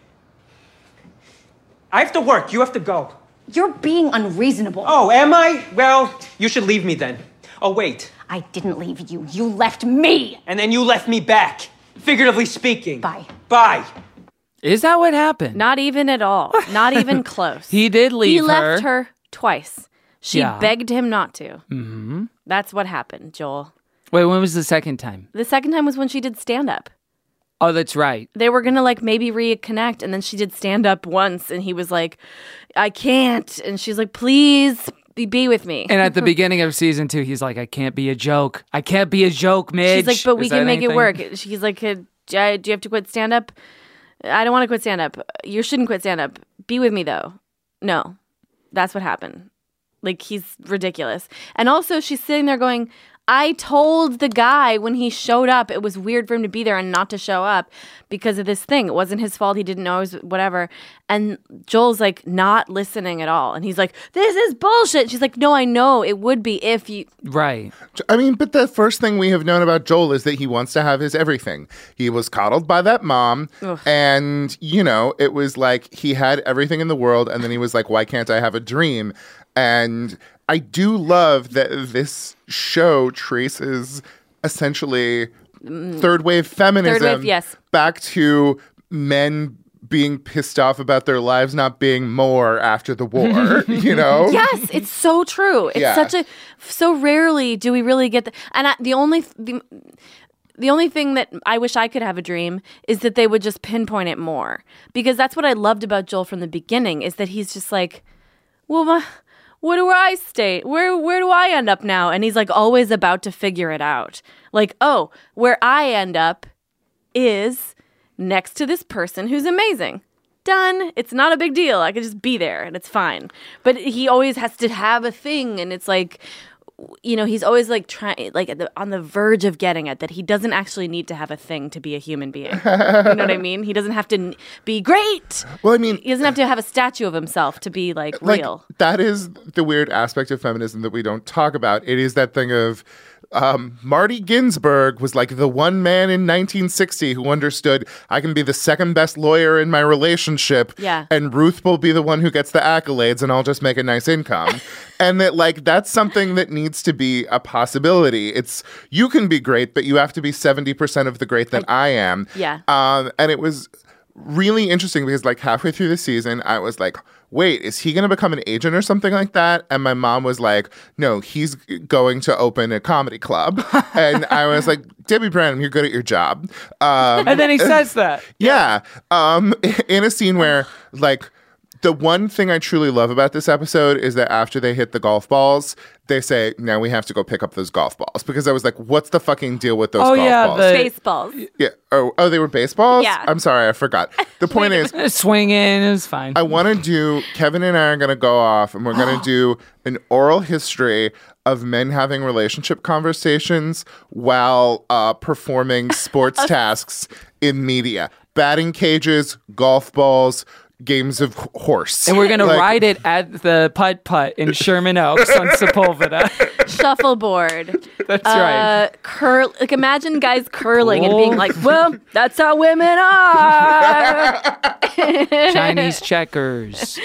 I have to work. You have to go. You're being unreasonable. Oh, am I? Well, you should leave me then. Oh, wait. I didn't leave you. You left me. And then you left me back. Figuratively speaking. Bye. Bye. Is that what happened? Not even at all. Not even close. He did leave He her. left her twice. She Yeah. begged him not to. Mm-hmm. That's what happened, Joel. Wait, when was the second time? The second time was when she did stand up. Oh, that's right. They were gonna like maybe reconnect, and then she did stand up once, and he was like, "I can't," and she's like, "Please, Be, be with me. And at the beginning of season two, he's like, I can't be a joke. I can't be a joke, Midge. She's like, but we Is can that make anything? it work. She's like, do you have to quit stand-up? I don't want to quit stand-up. You shouldn't quit stand-up. Be with me, though. No. That's what happened. Like, he's ridiculous. And also, she's sitting there going, I told the guy when he showed up, it was weird for him to be there and not to show up because of this thing. It wasn't his fault. He didn't know. It was whatever. And Joel's like not listening at all. And he's like, this is bullshit. She's like, no, I know it would be if you. Right. I mean, but the first thing we have known about Joel is that he wants to have his everything. He was coddled by that mom. Ugh. And, you know, it was like he had everything in the world. And then he was like, why can't I have a dream? And I do love that this show traces essentially third wave feminism Third wave, yes. back to men being pissed off about their lives not being more after the war, you know? Yes, it's so true. It's Yeah. such a so rarely do we really get the and I, the only the, the only thing that I wish I could have a dream is that they would just pinpoint it more, because that's what I loved about Joel from the beginning, is that he's just like, well, my, what do I stay? Where where do I end up now? And he's like always about to figure it out. Like, oh, where I end up is next to this person who's amazing. Done. It's not a big deal. I could just be there and it's fine. But he always has to have a thing, and it's like, you know, he's always like trying, like at the, on the verge of getting it, that he doesn't actually need to have a thing to be a human being. You know what I mean? He doesn't have to n- be great. Well, I mean, he doesn't have to have a statue of himself to be like, like, real. that is the weird aspect of feminism that we don't talk about. It is that thing of um, Marty Ginsburg was like the one man in nineteen sixty who understood I can be the second best lawyer in my relationship, Yeah. and Ruth will be the one who gets the accolades, and I'll just make a nice income. And that, like, that's something that needs to be a possibility. It's, you can be great, but you have to be seventy percent of the great that I, I am. Yeah. Um, and it was really interesting because, like, halfway through the season, I was like, wait, is he going to become an agent or something like that? And my mom was like, no, he's going to open a comedy club. And I was like, Debbie Branham, you're good at your job. Um, And then he says that. yeah. Um, in a scene where, like, the one thing I truly love about this episode is that after they hit the golf balls, they say, now we have to go pick up those golf balls. Because I was like, what's the fucking deal with those Oh, golf yeah, balls? the- Baseballs. Yeah. Oh, oh, they were baseballs? Yeah. I'm sorry, I forgot. The point is, Swinging is fine. I want to do, Kevin and I are going to go off and we're going to do an oral history of men having relationship conversations while uh, performing sports tasks in media. Batting cages, golf balls, games of horse. And we're going to Like, ride it at the Putt Putt in Sherman Oaks on Sepulveda. Shuffleboard. That's uh, right. Curl. Like, imagine guys curling and being like, well, that's how women are. Chinese checkers.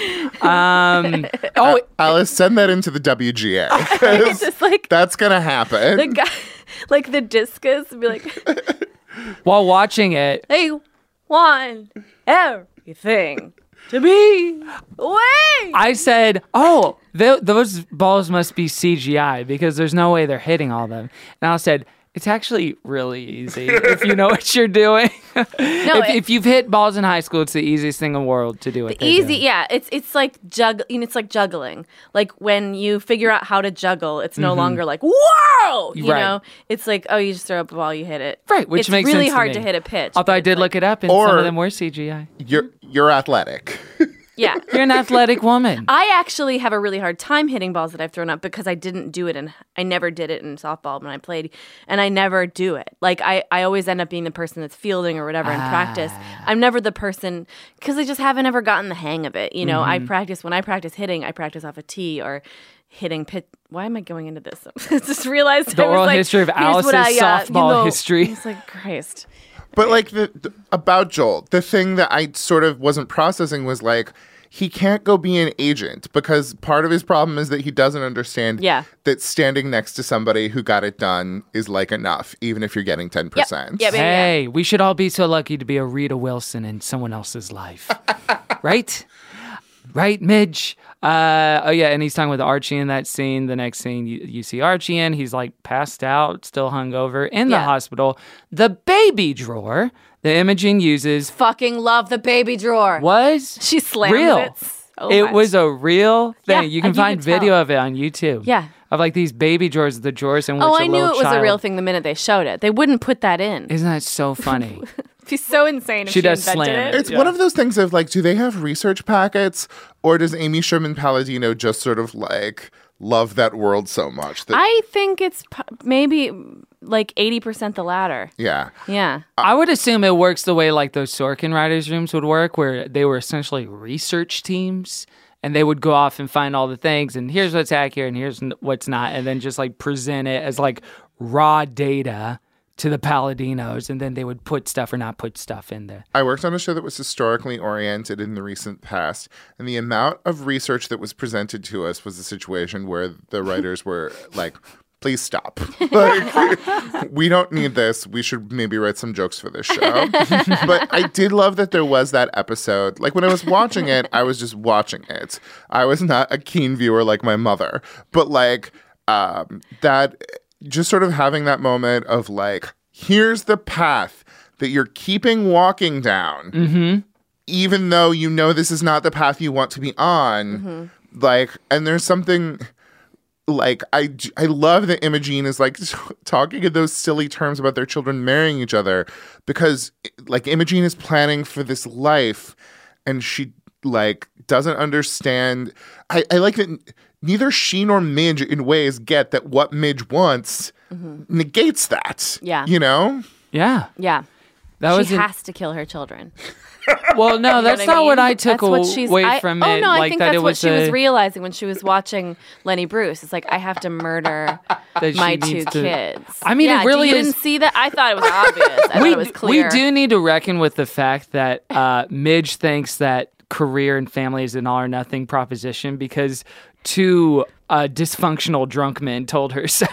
Um, oh, Alice, send that into the W G A. It's just like That's going to happen. the guy, like the discus, be like, while watching it, they want everything to be away. I said, oh, th- those balls must be C G I because there's no way they're hitting all of them. And I said, it's actually really easy if you know what you're doing. No, if, it- if you've hit balls in high school, it's the easiest thing in the world to do it. Easy, yeah. It's it's like jugg. You know, it's like juggling. Like when you figure out how to juggle, it's no Mhm. longer like whoa. You Right. know, it's like, oh, you just throw up a ball, you hit it. Right, which it's makes really sense to hard me. to hit a pitch. Although I did look it up, and some Or- of them were C G I. You're, you're athletic. Yeah. You're an athletic woman. I actually have a really hard time hitting balls that I've thrown up because I didn't do it, and I never did it in softball when I played, and I never do it. Like I, I always end up being the person that's fielding or whatever in practice. I'm never the person because I just haven't ever gotten the hang of it. You know, I Mhm. practice when I practice hitting, I practice off a tee or hitting pit. Why am I going into this? I just realized The I was oral like, history of here's Alice's what I, uh, you softball know, history. It's like Christ. But like the, the about Joel, the thing that I sort of wasn't processing was like he can't go be an agent because part of his problem is that he doesn't understand Yeah. that standing next to somebody who got it done is like enough, even if you're getting ten percent. Yep, yeah, Hey, we should all be so lucky to be a Rita Wilson in someone else's life. Right? Right, Midge? Uh, oh, yeah, and he's talking with Archie in that scene. The next scene, you, you see Archie in. He's, like, passed out, still hungover, in the Yeah. hospital. The baby drawer that Imogen uses Fucking love the baby drawer. was She slams real. it. so It much. was a real thing. Yeah, you can and you find could tell. video of it on YouTube. Yeah. Of like these baby drawers, the drawers in which Oh, a I knew little it was a child- real thing the minute they showed it. They wouldn't put that in. Isn't that so funny? It'd be so insane if She she, does invented slam it. it. It's one of those things of like, do they have research packets, or does Amy Sherman Palladino just sort of like love that world so much that I think it's p- maybe like eighty percent the latter. yeah. Yeah. I would assume it works the way like those Sorkin writers' rooms would work, where they were essentially research teams, and they would go off and find all the things, and here's what's accurate, and here's n- what's not, and then just like present it as like raw data to the Palladinos, and then they would put stuff or not put stuff in there. I worked on a show that was historically oriented in the recent past, and the amount of research that was presented to us was a situation where the writers were like, please stop. Like, we don't need this. We should maybe write some jokes for this show. But I did love that there was that episode. Like, when I was watching it, I was just watching it. I was not a keen viewer like my mother. But, like, um, that... just sort of having that moment of like, here's the path that you're keeping walking down, Mm-hmm. even though you know this is not the path you want to be on. Mm-hmm. Like, and there's something like, I, I love that Imogene is like talking in those silly terms about their children marrying each other, because like Imogene is planning for this life and she like doesn't understand. I, I like that neither she nor Midge in ways get that what Midge wants Mhm. negates that. Yeah. You know? Yeah. Yeah. That she was in- has to kill her children. Well, no, You know that's what I not what mean? I took That's what she's- away I- from oh, it. no, I like think that that's it what was she was a- realizing when she was watching Lenny Bruce. It's like, I have to murder That she my two needs to- kids. I mean, it Yeah, really you is- didn't see that? I thought it was obvious. I we, thought it was clear. we do need to reckon with the fact that uh, Midge thinks that career and family is an all or nothing proposition because two uh, dysfunctional drunk men told her so.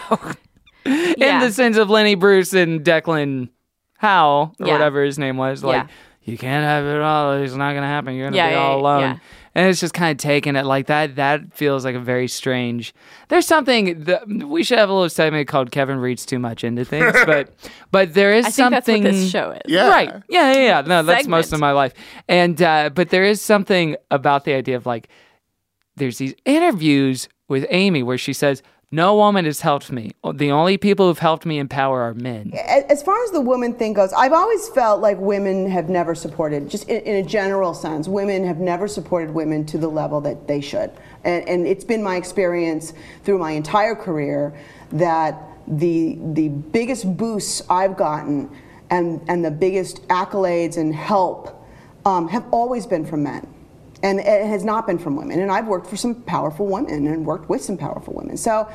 In Yeah. the sense of Lenny Bruce and Declan Howe, or Yeah. whatever his name was. Like, Yeah. you can't have it all. It's not going to happen. You're going to Yeah, be yeah, all alone. yeah. And it's just kind of taking it like that. That feels like a very strange. There's something that we should have a little segment called Kevin reads too much into things, but but there is I think that's something. what this show is. Yeah. Right. Yeah, yeah, yeah. No, that's most of Segment. my life. And uh, but there is something about the idea of like, there's these interviews with Amy where she says, "No woman has helped me. The only people who've helped me in power are men." As far as the woman thing goes, I've always felt like women have never supported, just in, in a general sense, women have never supported women to the level that they should. And, and it's been my experience through my entire career that the the biggest boosts I've gotten and, and the biggest accolades and help um, have always been from men. And it has not been from women. And I've worked for some powerful women and worked with some powerful women. So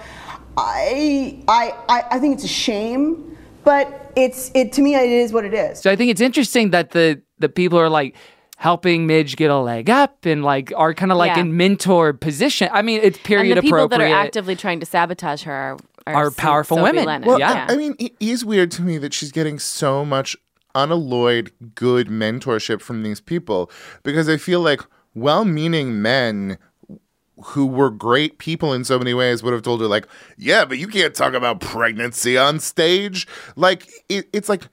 I, I, I I think it's a shame, but it's it to me it is what it is. So I think it's interesting that the the people are like helping Midge get a leg up and like are kind of like Yeah. in mentor position. I mean, it's period And the people appropriate. that are actively trying to sabotage her are, are, Are Sue- powerful Sophie women. Lennon. Well, Yeah. I, I mean, it is weird to me that she's getting so much unalloyed good mentorship from these people, because I feel like well-meaning men who were great people in so many ways would have told her like, yeah, but you can't talk about pregnancy on stage. Like, it, it's like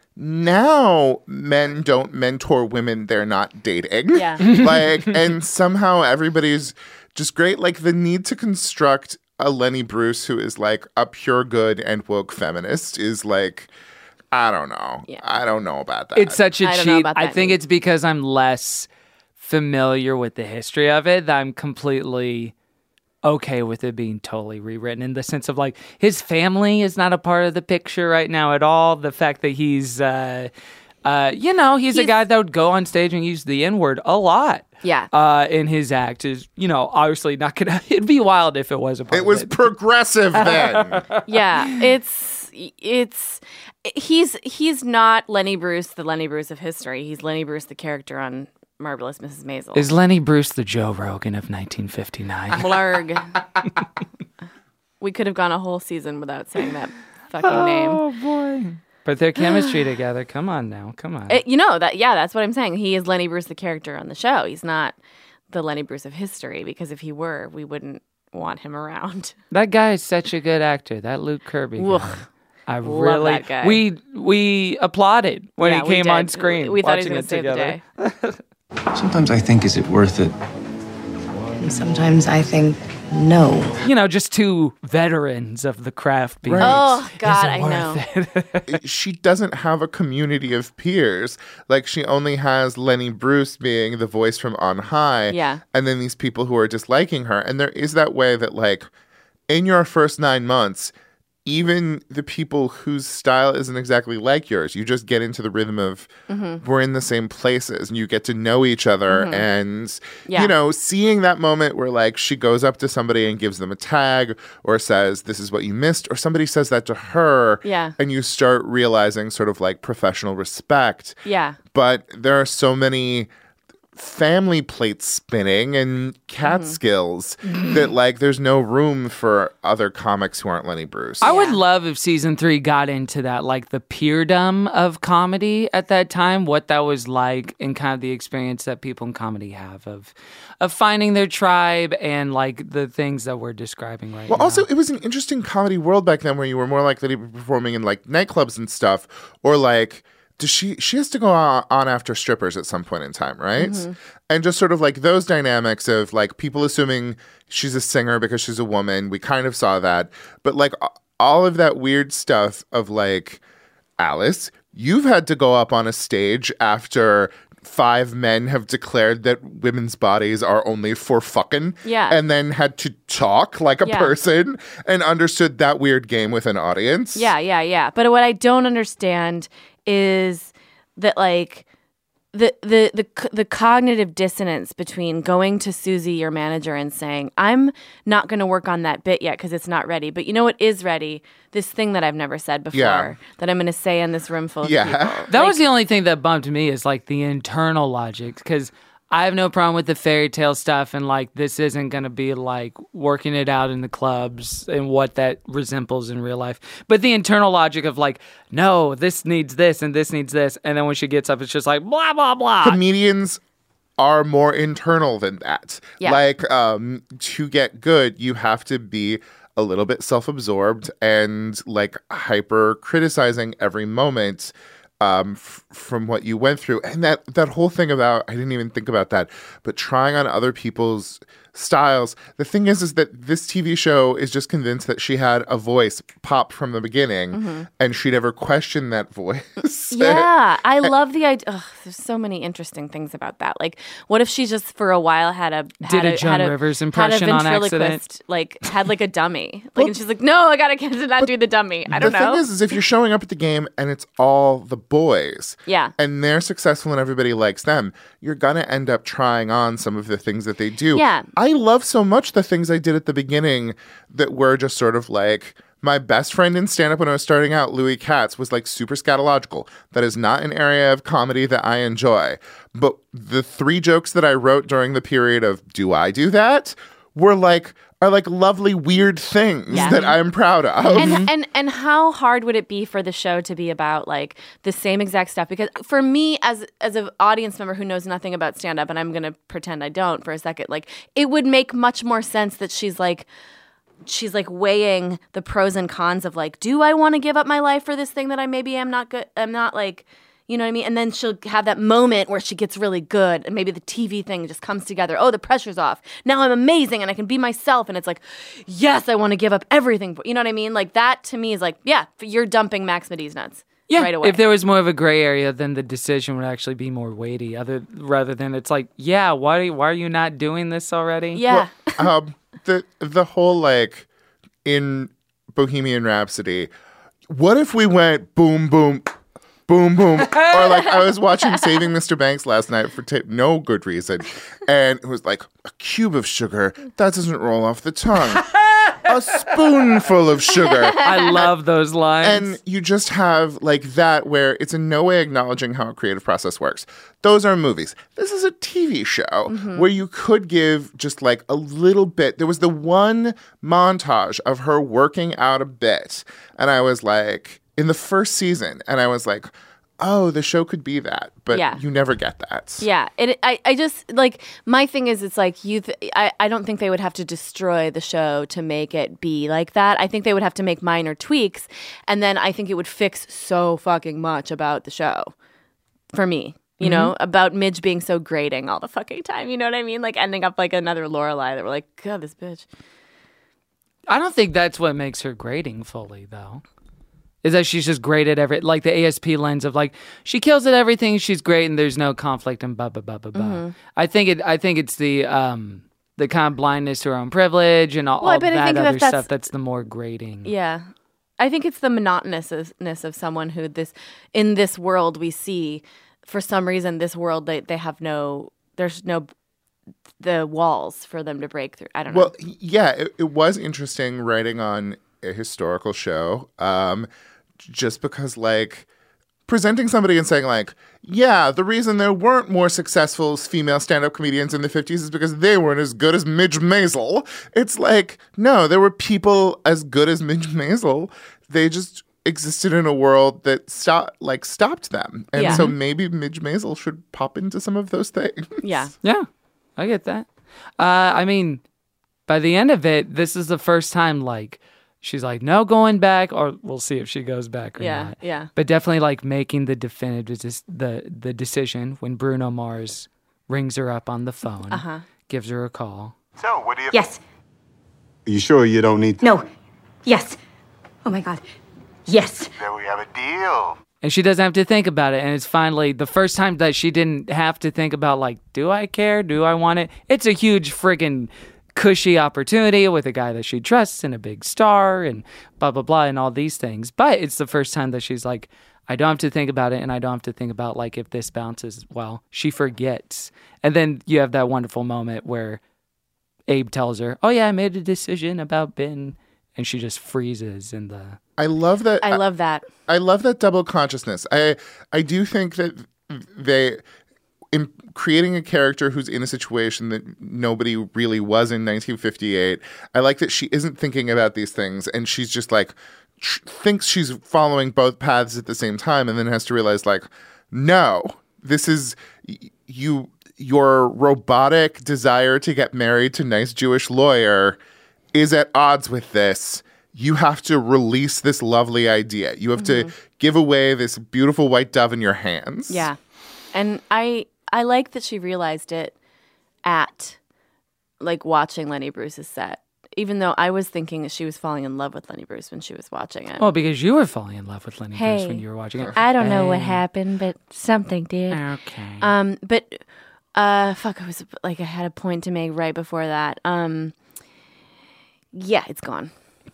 now men don't mentor women they're not dating. Yeah. Like, and somehow everybody's just great. Like, the need to construct a Lenny Bruce who is like a pure good and woke feminist is like, I don't know. Yeah. I don't know about that. It's such a I don't know cheat. about I that think need. it's because I'm less familiar with the history of it that I'm completely okay with it being totally rewritten, in the sense of like his family is not a part of the picture right now at all. The fact that he's, uh, uh, you know, he's, a He's- guy that would go on stage and use the N word a lot. Yeah. Uh, in his act is, you know, obviously not gonna. It'd be wild if it was a part It was of it. progressive then. Yeah, it's it's he's he's not Lenny Bruce, the Lenny Bruce of history. He's Lenny Bruce, the character on Marvelous Missus Maisel. Is Lenny Bruce the Joe Rogan of nineteen fifty-nine? Blurg. We could have gone a whole season without saying that fucking name. Oh boy! But their chemistry together. Come on now, come on. It- you know that? Yeah, that's what I'm saying. He is Lenny Bruce, the character on the show. He's not the Lenny Bruce of history, because if he were, we wouldn't want him around. That guy is such a good actor. That Luke Kirby. Ugh. guy. I Love really that guy. we we applauded when Yeah, he we came did. on screen. We thought he was watching going to it save the together. day. Sometimes I think, is it worth it? And sometimes I think, no. You know, just two veterans of the craft being. Right. Oh, God, Is I it know. worth it? She doesn't have a community of peers. Like, she only has Lenny Bruce being the voice from on high. Yeah. And then these people who are disliking her. And there is that way that, like, in your first nine months, even the people whose style isn't exactly like yours, you just get into the rhythm of Mhm. we're in the same places and you get to know each other. Mhm. And, Yeah. you know, seeing that moment where like she goes up to somebody and gives them a tag or says, this is what you missed, or somebody says that to her. Yeah. And you start realizing sort of like professional respect. Yeah. But there are so many family plates spinning and cat Mm-hmm. skills that like there's no room for other comics who aren't Lenny Bruce. I would love if season three got into that, like the peerdom of comedy at that time, what that was like, and kind of the experience that people in comedy have of of finding their tribe and like the things that we're describing right Well, now. also, it was an interesting comedy world back then where you were more likely to be performing in like nightclubs and stuff, or like, does she she has to go on, on after strippers at some point in time, right? Mm-hmm. And just sort of like those dynamics of like people assuming she's a singer because she's a woman. We kind of saw that, but like a- all of that weird stuff of like, Alice, you've had to go up on a stage after five men have declared that women's bodies are only for fucking. Yeah. And then had to talk like a Yeah. person and understood that weird game with an audience. Yeah, yeah, yeah. But what I don't understand is that like the the the c- the cognitive dissonance between going to Susie, your manager, and saying, "I'm not going to work on that bit yet because it's not ready." But you know what is ready? This thing that I've never said before Yeah. that I'm going to say in this room full of Yeah. people. That was the only thing that bumped me is like the internal logic, because I have no problem with the fairy tale stuff and like this isn't going to be like working it out in the clubs and what that resembles in real life. But the internal logic of like, no, this needs this and this needs this. And then when she gets up, it's just like blah, blah, blah. Comedians are more internal than that. Yeah. Like, um, to get good, you have to be a little bit self-absorbed and like hyper criticizing every moment um, f- from what you went through. And that, that whole thing about, I didn't even think about that, but trying on other people's styles. The thing is, is that this T V show is just convinced that she had a voice pop from the beginning Mhm. and she'd ever question that voice. Yeah, I love the idea. Ugh, there's so many interesting things about that. Like, what if she just for a while had a Did had a Joan had Rivers had impression a on accident? ventriloquist, like had like a dummy, like, and she's like, "No, I gotta get to not do the dummy." I don't the know. thing is, is if you're showing up at the game and it's all the boys, Yeah. and they're successful and everybody likes them, you're gonna end up trying on some of the things that they do. Yeah. I love so much the things I did at the beginning that were just sort of like my best friend in stand-up when I was starting out, Louis Katz, was like super scatological. That is not an area of comedy that I enjoy. But the three jokes that I wrote during the period of do I do that were like are like lovely weird things Yeah. that I'm proud of. And and and how hard would it be for the show to be about like the same exact stuff? Because for me, as as an audience member who knows nothing about stand up, and I'm gonna pretend I don't for a second, like it would make much more sense that she's like she's like weighing the pros and cons of like, do I want to give up my life for this thing that I maybe am not good? I'm not like. You know what I mean? And then she'll have that moment where she gets really good and maybe the T V thing just comes together. Oh, the pressure's off. Now I'm amazing and I can be myself. And it's like, yes, I want to give up everything. For, you know what I mean? Like that to me is like, yeah, you're dumping Max Mediz nuts Yeah, right away. if there was more of a gray area, then the decision would actually be more weighty. Other rather than it's like, yeah, why are you, why are you not doing this already? Yeah. um, the the whole like in Bohemian Rhapsody, what if we went boom boom boom boom, or like I was watching Saving Mister Banks last night for ta- no good reason, and it was like a cube of sugar that doesn't roll off the tongue, a spoonful of sugar. I love those lines. And you just have like that where it's in no way acknowledging how a creative process works. Those are movies. This is a T V show Mm-hmm. where you could give just like a little bit. There was the one montage of her working out a bit. And I was like, in the first season, and I was like, oh, the show could be that. But Yeah. you never get that. Yeah, it, I, I just like my thing is it's like you. Th- I, I don't think they would have to destroy the show to make it be like that. I think they would have to make minor tweaks, and then I think it would fix so fucking much about the show for me. You mm-hmm. know, about Midge being so grating all the fucking time. You know what I mean? Like ending up like another Lorelai that we're like, God, this bitch. I don't think that's what makes her grating fully, though. Is that she's just great at every, like the A S P lens of like, she kills at everything, she's great, and there's no conflict and blah, blah, blah, blah, blah. Mm-hmm. I think it, I think it's the, um, the kind of blindness to her own privilege and all, well, all that other that that's, stuff that's the more grating. Yeah. I think it's the monotonousness of someone who this, in this world we see, for some reason, this world, they, they have no, there's no, the walls for them to break through. I don't know. Well, yeah, it, it was interesting writing on a historical show, um, just because, like, presenting somebody and saying, like, yeah, the reason there weren't more successful female stand-up comedians in the fifties is because they weren't as good as Midge Maisel. It's like, no, there were people as good as Midge Maisel. They just existed in a world that stop, like stopped them. And yeah. so maybe Midge Maisel should pop into some of those things. Yeah. Yeah, I get that. Uh, I mean, by the end of it, this is the first time, like, she's like, no going back, or we'll see if she goes back or yeah, not. Yeah, But definitely, like, making the definitive, the, the decision when Bruno Mars rings her up on the phone, uh-huh. gives her a call. So, what do you... Yes. Are you sure you don't need... To- no. Yes. Oh, my God. Yes. Then we have a deal. And she doesn't have to think about it. And it's finally the first time that she didn't have to think about, like, do I care? Do I want it? It's a huge friggin' cushy opportunity with a guy that she trusts and a big star and blah, blah, blah, and all these things. But it's the first time that she's like, I don't have to think about it. And I don't have to think about, like, if this bounces well. She forgets. And then you have that wonderful moment where Abe tells her, oh, yeah, I made a decision about Ben. And she just freezes in the... I love that. I love that. I, I love that double consciousness. I I do think that they, in creating a character who's in a situation that nobody really was in nineteen fifty-eight, I like that she isn't thinking about these things and she's just like, tr- thinks she's following both paths at the same time and then has to realize like, no, this is, you, your robotic desire to get married to nice Jewish lawyer is at odds with this. You have to release this lovely idea. You have mm-hmm. to give away this beautiful white dove in your hands. Yeah. And I I like that she realized it at, like, watching Lenny Bruce's set. Even though I was thinking that she was falling in love with Lenny Bruce when she was watching it. Oh, because you were falling in love with Lenny hey, Bruce when you were watching it. I don't hey. know what happened, but something did. Okay. Um, but, uh, fuck, I was, like, I had a point to make right before that. Um, yeah, it's gone.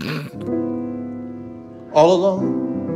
All alone.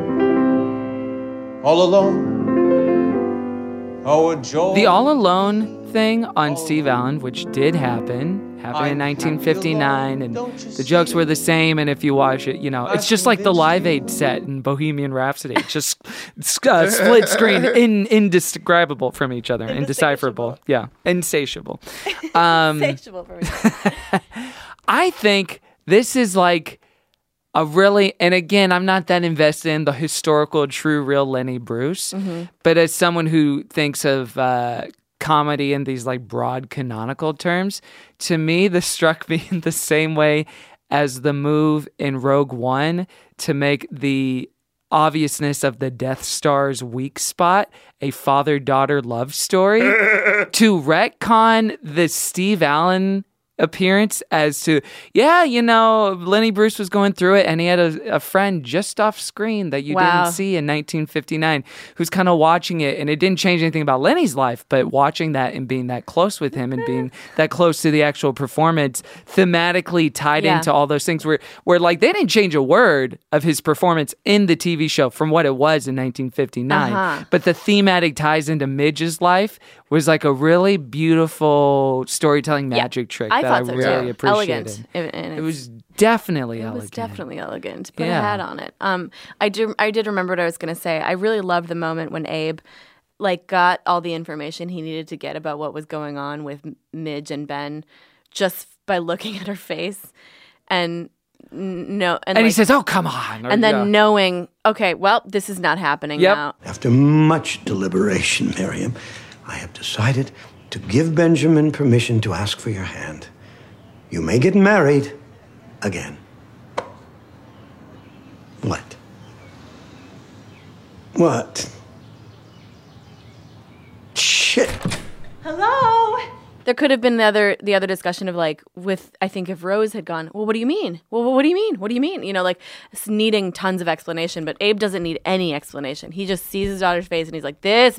All alone. Oh, joy. The All Alone thing on Steve Allen, which did happen, happened in nineteen fifty-nine, and the jokes were the same, and if you watch it, you know, it's just like the Live Aid set in Bohemian Rhapsody. It's just uh, split screen, in, indescribable from each other, indecipherable. Yeah, insatiable. Um, insatiable for me. I think this is like a really, and again, I'm not that invested in the historical, true, real Lenny Bruce, mm-hmm. but as someone who thinks of uh, comedy in these like broad canonical terms, to me, this struck me in the same way as the move in Rogue One to make the obviousness of the Death Star's weak spot a father-daughter love story to retcon the Steve Allen appearance as to, yeah, you know, Lenny Bruce was going through it and he had a, a friend just off screen that you wow. didn't see in nineteen fifty-nine who's kind of watching it, and it didn't change anything about Lenny's life, but watching that and being that close with him and being that close to the actual performance thematically tied yeah. into all those things where, where like they didn't change a word of his performance in the T V show from what it was in nineteen fifty-nine, uh-huh. but the thematic ties into Midge's life was like a really beautiful storytelling magic yeah, trick I that I so really too. appreciated. Elegant. It, it was definitely it elegant. It was definitely elegant. Put yeah. a hat on it. Um, I do. I did remember what I was going to say. I really loved the moment when Abe, like, got all the information he needed to get about what was going on with Midge and Ben, just by looking at her face, and no, and, and like, he says, "Oh, come on!" Or, and then yeah. knowing, okay, well, this is not happening yep. now. After much deliberation, Miriam, I have decided to give Benjamin permission to ask for your hand. You may get married again. What? What? shit. Hello. There could have been the other the other discussion of like with I think if Rose had gone, well, what do you mean? Well, what do you mean? What do you mean? You know, like needing tons of explanation. But Abe doesn't need any explanation. He just sees his daughter's face and he's like, this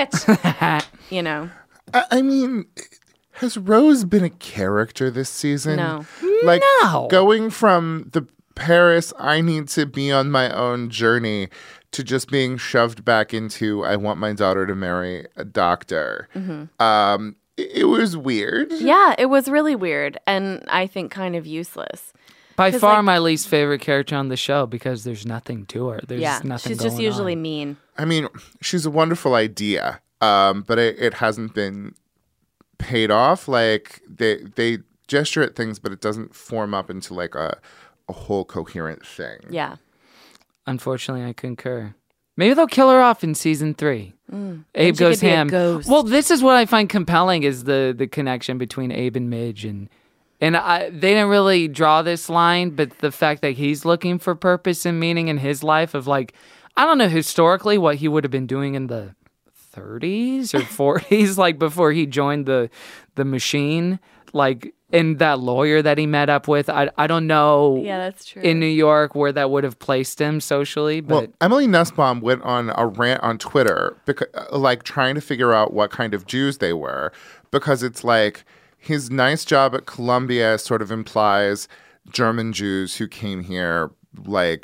bitch. You know. I, I mean, has Rose been a character this season? No. Like No. going from the Paris, I need to be on my own journey, to just being shoved back into I want my daughter to marry a doctor. Mm-hmm. Um, it, it was weird. Yeah, it was really weird, and I think kind of useless. By 'Cause, far like- my least favorite character on the show because there's nothing to her. There's yeah, nothing she's just going usually on. mean. I mean, she's a wonderful idea, um, but it, it hasn't been paid off. Like they they gesture at things, but it doesn't form up into like a a whole coherent thing. Yeah. Unfortunately, I concur. Maybe they'll kill her off in season three. Mm. Abe Then she goes could be a ham. ghost. Well, this is what I find compelling is the the connection between Abe and Midge, and and I, they didn't really draw this line, but the fact that he's looking for purpose and meaning in his life of like, I don't know historically what he would have been doing in the thirties or forties, like before he joined the the machine, like. And that lawyer that he met up with, I I don't know. Yeah, that's true. In New York, where that would have placed him socially, but Well, Emily Nussbaum went on a rant on Twitter, because, like trying to figure out what kind of Jews they were, because it's like his nice job at Columbia sort of implies German Jews who came here like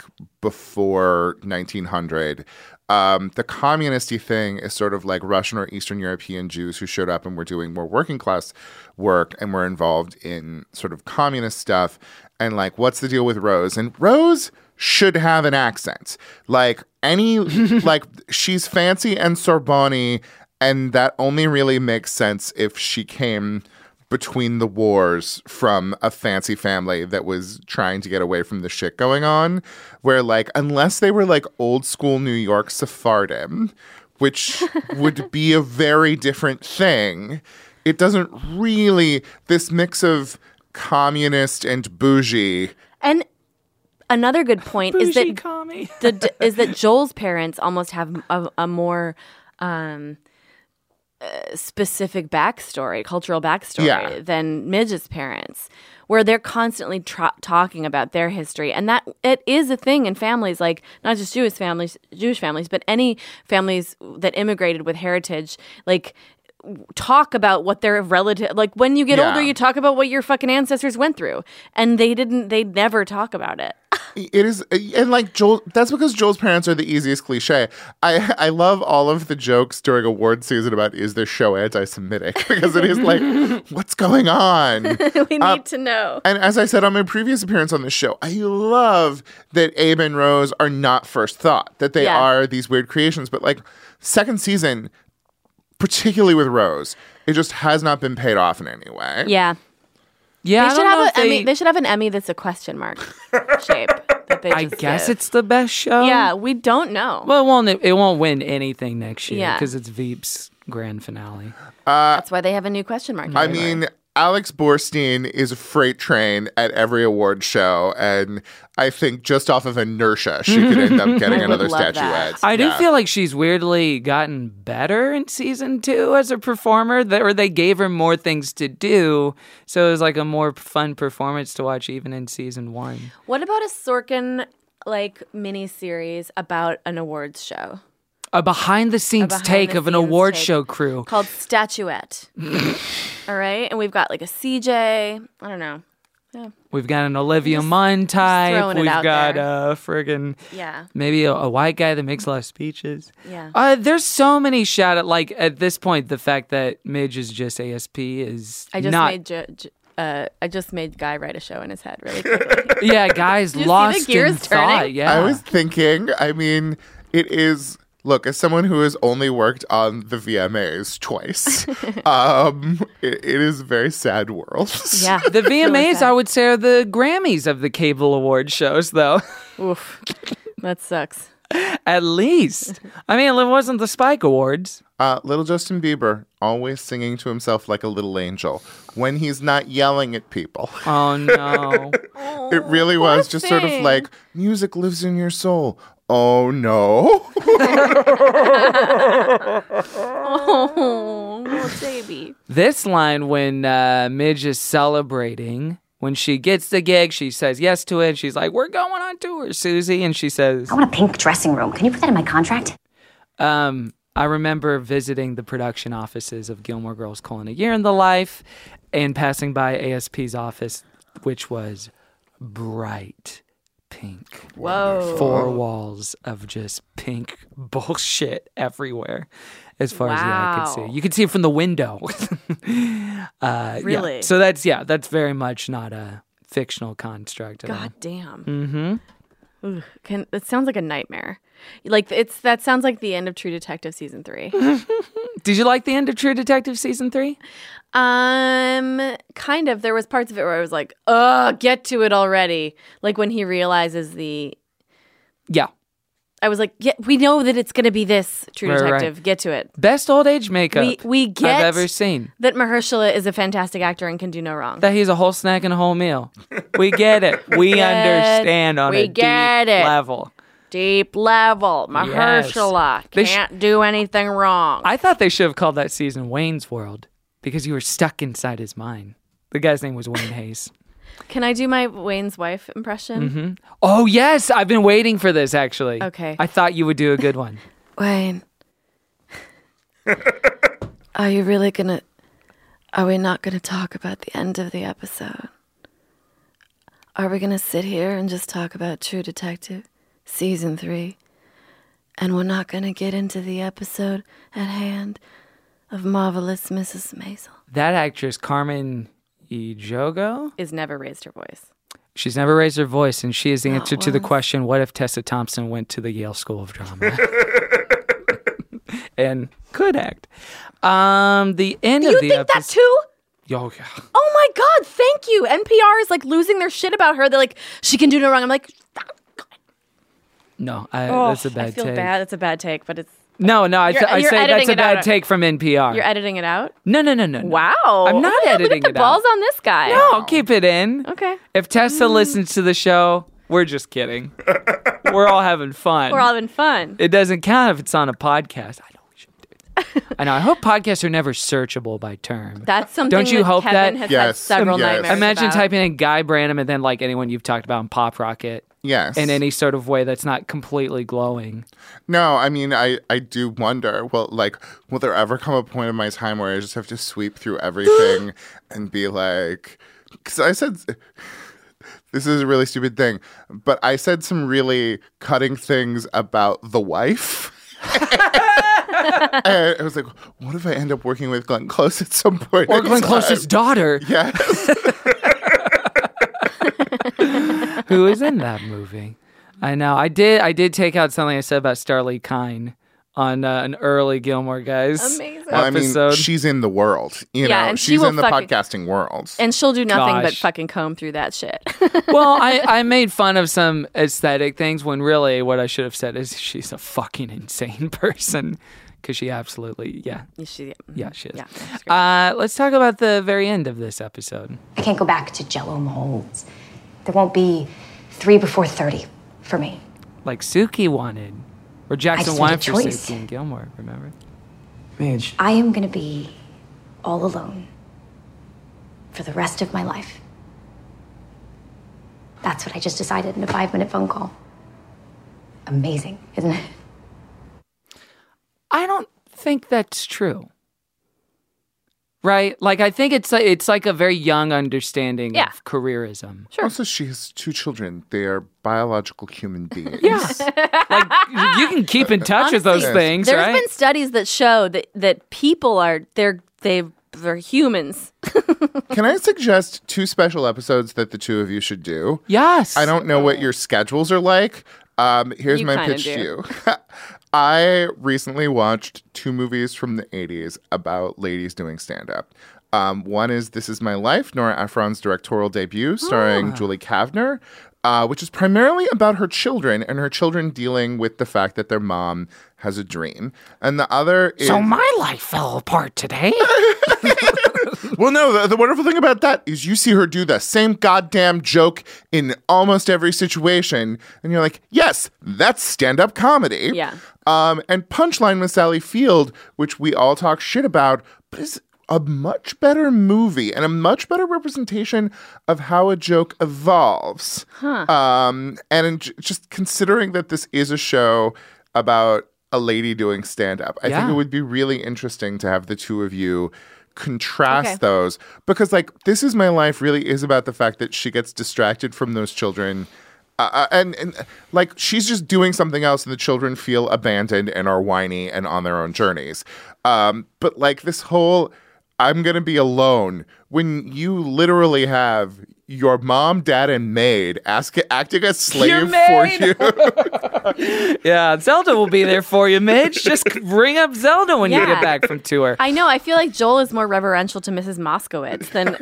before nineteen hundred. Um, the communist-y thing is sort of like Russian or Eastern European Jews who showed up and were doing more working class work and were involved in sort of communist stuff. And like, what's the deal with Rose? And Rose should have an accent. Like any, like she's fancy and Sorbonne, and that only really makes sense if she came between the wars from a fancy family that was trying to get away from the shit going on, where like unless they were like old school New York Sephardim, which would be a very different thing, it doesn't really, this mix of communist and bougie. And another good point is Bougie that commie. the, is that Joel's parents almost have a, a more um, uh, specific backstory, cultural backstory Yeah. than Midge's parents, where they're constantly tra- talking about their history, and that it is a thing in families, like not just Jewish families, Jewish families, but any families that immigrated with heritage, like. Talk about what their relative, like when you get Yeah. older, you talk about what your fucking ancestors went through, and they didn't. They never talk about it. It is, and like Joel, that's because Joel's parents are the easiest cliche. I I love all of the jokes during award season about is this show anti-Semitic, because it is like, what's going on? We need Um, to know. And as I said on my previous appearance on the show, I love that Abe and Rose are not first thought, that they Yeah. are these weird creations. But like second season, particularly with Rose, it just has not been paid off in any way. Yeah. yeah, they I should don't know have if an they, Emmy. They should have an Emmy that's a question mark shape. That they I just guess give. it's the best show. Yeah, we don't know. Well, it won't it won't win anything next year Yeah. because it's Veep's grand finale. That's why they have a new question mark. I everywhere. mean, Alex Borstein is a freight train at every award show, and I think just off of inertia, she could end up getting I would another love that. statuette. I do Yeah. feel like she's weirdly gotten better in season two as a performer, that, or they gave her more things to do, so it was like a more fun performance to watch even in season one. what about a Sorkin like mini series about an awards show A behind the scenes behind take the of an scenes award take. show crew. called Statuette? All right, and we've got like a C J. I don't know. Yeah. We've got an Olivia Munn type. throwing it We've out got there. a friggin' Yeah. maybe a, a white guy that makes a lot of speeches. Yeah. Uh, there's so many shout out. Like at this point, the fact that Midge is just A S P is I just not. made J- J- uh, I just made Guy write a show in his head really quickly. Yeah, guys Did you see the lost gears in turning? thought. Yeah, I was thinking, I mean, it is. Look, as someone who has only worked on the V M As twice, um, it, it is a very sad world. Yeah. the V M As, really sad. I would say, are the Grammys of the cable award shows, though. Oof. That sucks. At least, I mean, it wasn't the Spike Awards. Uh, little Justin Bieber, always singing to himself like a little angel when he's not yelling at people. Oh no! It really was poor just sort of thing. like music lives in your soul. oh no. Oh, little baby. This line when uh, Midge is celebrating, when she gets the gig, she says yes to it. She's like, we're going on tour, Susie. And she says, I want a pink dressing room. Can you put that in my contract? Um, I remember visiting the production offices of Gilmore Girls: colon, A Year in the Life, and passing by A S P's office, which was bright pink. Whoa. Four walls of just pink bullshit everywhere, as far as the eye could Wow. see. You could see it from the window. uh, Really? Yeah. So that's, yeah, that's very much not a fictional construct at all. God damn. Mm-hmm. Ugh, can it sounds like a nightmare. Like it's that sounds like the end of True Detective season three. Did you like the end of True Detective season three? Um, kind of. There was parts of it where I was like, "Ugh, get to it already!" Like when he realizes the. Yeah. I was like, "Yeah, we know that it's gonna be this True Right, right. Detective. Get to it." Best old age makeup We we get I've ever seen. that Mahershala is a fantastic actor and can do no wrong. That he's a whole snack and a whole meal. We get it. We Get- understand on we a get deep it. level. Deep level, Mahershala They sh- can't do anything wrong. I thought they should have called that season Wayne's World because you were stuck inside his mind. The guy's name was Wayne Hayes. Can I do my Wayne's wife impression? hmm Oh, yes. I've been waiting for this, actually. Okay. I thought you would do a good one. Wayne, are you really gonna? Are we not gonna talk about the end of the episode? Are we gonna sit here and just talk about True Detective season three, and we're not gonna get into the episode at hand of Marvelous Missus Maisel? That actress, Carmen Ejogo, Is never raised her voice. she's never raised her voice, and she is the Not answer to the once. question, what if Tessa Thompson went to the Yale School of Drama? And could act. Um, the end You of the think that episode. too? Oh, yeah. Oh my God! Thank you. N P R is like losing their shit about her. They're like, she can do no wrong. I'm like, No, I, oh, that's a bad I feel take. bad. It's a bad take, but it's. No, no, I, th- You're- I you're say that's editing a it bad out. take from N P R. You're editing it out. no, no, no, no, no. Wow! I'm not Look at- editing Look at the it out. balls on this guy. No, I'll keep it in. Okay. If Tessa listens to the show, we're just kidding. We're all having fun. We're all having fun. It doesn't count if it's on a podcast. I know we should do that. I know. I hope podcasts are never searchable by term. That's something. Don't you that hope Kevin that? has had Yes. several Yes. nightmares Imagine about. typing in Guy Branum and then like anyone you've talked about in Pop Rocket. Yes. In any sort of way that's not completely glowing. No, I mean, I, I do wonder, well, like, will there ever come a point in my time where I just have to sweep through everything and be like, because I said, this is a really stupid thing, but I said some really cutting things about the wife. And I was like, what if I end up working with Glenn Close at some point? Or in Glenn time? Close's daughter. Yes. Who is in that movie? I know. I did. I did take out something I said about Starlee Kine on uh, an early Gilmore Guys Amazing. Well, I mean, episode. she's in the world. You Yeah, know, and she she's will in the fucking- podcasting world. And she'll do nothing but Gosh. fucking comb through that shit. well, I, I made fun of some aesthetic things when really what I should have said is she's a fucking insane person. Because she absolutely, yeah. she, yeah, she is. Yeah, uh, let's talk about the very end of this episode. I can't go back to Jell-O molds. There won't be three before thirty for me. Like Suki wanted. Or Jackson just made a wanted for choice. Suki and Gilmore, remember? Midge. I am gonna be all alone for the rest of my life. That's what I just decided in a five-minute phone call. Amazing, isn't it? I don't think that's true. Right? Like, I think it's like, it's like a very young understanding Yeah. of careerism. Sure. Also, she has two children. They are biological human beings. Yes. Like, you can keep in touch with those Honestly, things, There's right? been studies that show that, that people are they're they they're humans. Can I suggest two special episodes that the two of you should do? Yes. I don't know what your schedules are like. Um, here's You my kinda pitch to do. you. I recently watched two movies from the eighties about ladies doing stand-up. Um, one is This Is My Life, Nora Ephron's directorial debut, starring Ah. Julie Kavner, uh, which is primarily about her children and her children dealing with the fact that their mom has a dream. And the other is... So my life fell apart today. Well, no, the, the wonderful thing about that is you see her do the same goddamn joke in almost every situation. And you're like, yes, that's stand-up comedy. Yeah. Um, and Punchline with Sally Field, which we all talk shit about, but is a much better movie and a much better representation of how a joke evolves. Huh. Um, and in, just considering that this is a show about a lady doing stand-up, I Yeah. think it would be really interesting to have the two of you contrast Okay. those, because like This Is My Life really is about the fact that she gets distracted from those children. Uh, and, and like she's just doing something else and the children feel abandoned and are whiny and on their own journeys. Um, but like this whole I'm going to be alone when you literally have your mom, dad, and maid ask, acting as slave Your for maid. you. Yeah, Zelda will be there for you, Midge. Just ring up Zelda when you Yeah. get back from tour. I know. I feel like Joel is more reverential to Missus Moskowitz than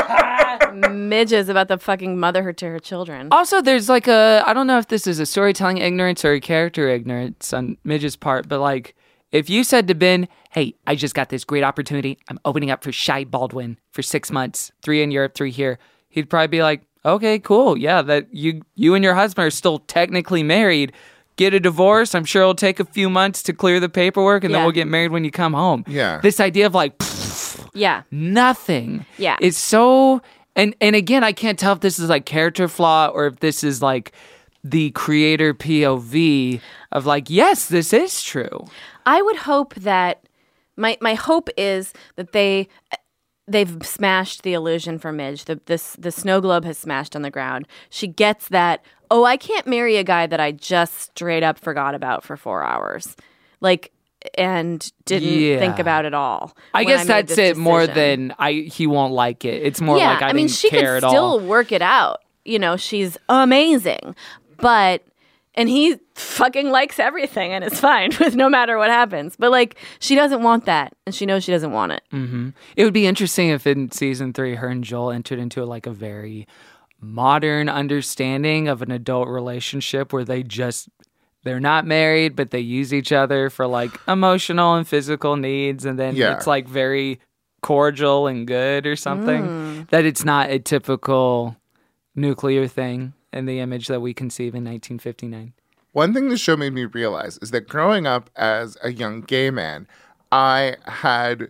Midge is about the fucking mother her to her children. Also, there's like a, I don't know if this is a storytelling ignorance or a character ignorance on Midge's part, but like, if you said to Ben, hey, I just got this great opportunity. I'm opening up for Shai Baldwin for six months, three in Europe, three here. He'd probably be like, okay, cool. Yeah, that you you and your husband are still technically married. Get a divorce. I'm sure it'll take a few months to clear the paperwork, and Yeah. then we'll get married when you come home. Yeah. This idea of like, pfft, Yeah. nothing. Yeah. Is so, and, and again, I can't tell if this is like character flaw or if this is like the creator P O V of like, yes, this is true. I would hope that my my hope is that they they've smashed the illusion for Midge. The this the snow globe has smashed on the ground. She gets that, oh, I can't marry a guy that I just straight up forgot about for four hours. Like and didn't Yeah. think about it all. I when guess made that's this it more decision. than I he won't like it. It's more yeah, like I, I mean, didn't she care could at still all. work it out. You know, she's amazing, but and he fucking likes everything and it's fine with no matter what happens. But like, she doesn't want that, and she knows she doesn't want it. Mm-hmm. It would be interesting if in season three, her and Joel entered into like a very modern understanding of an adult relationship where they just they're not married, but they use each other for like emotional and physical needs, and then Yeah. it's like very cordial and good or something. Mm. That it's not a typical nuclear thing in the image that we conceive in nineteen fifty-nine. One thing this show made me realize is that growing up as a young gay man, I had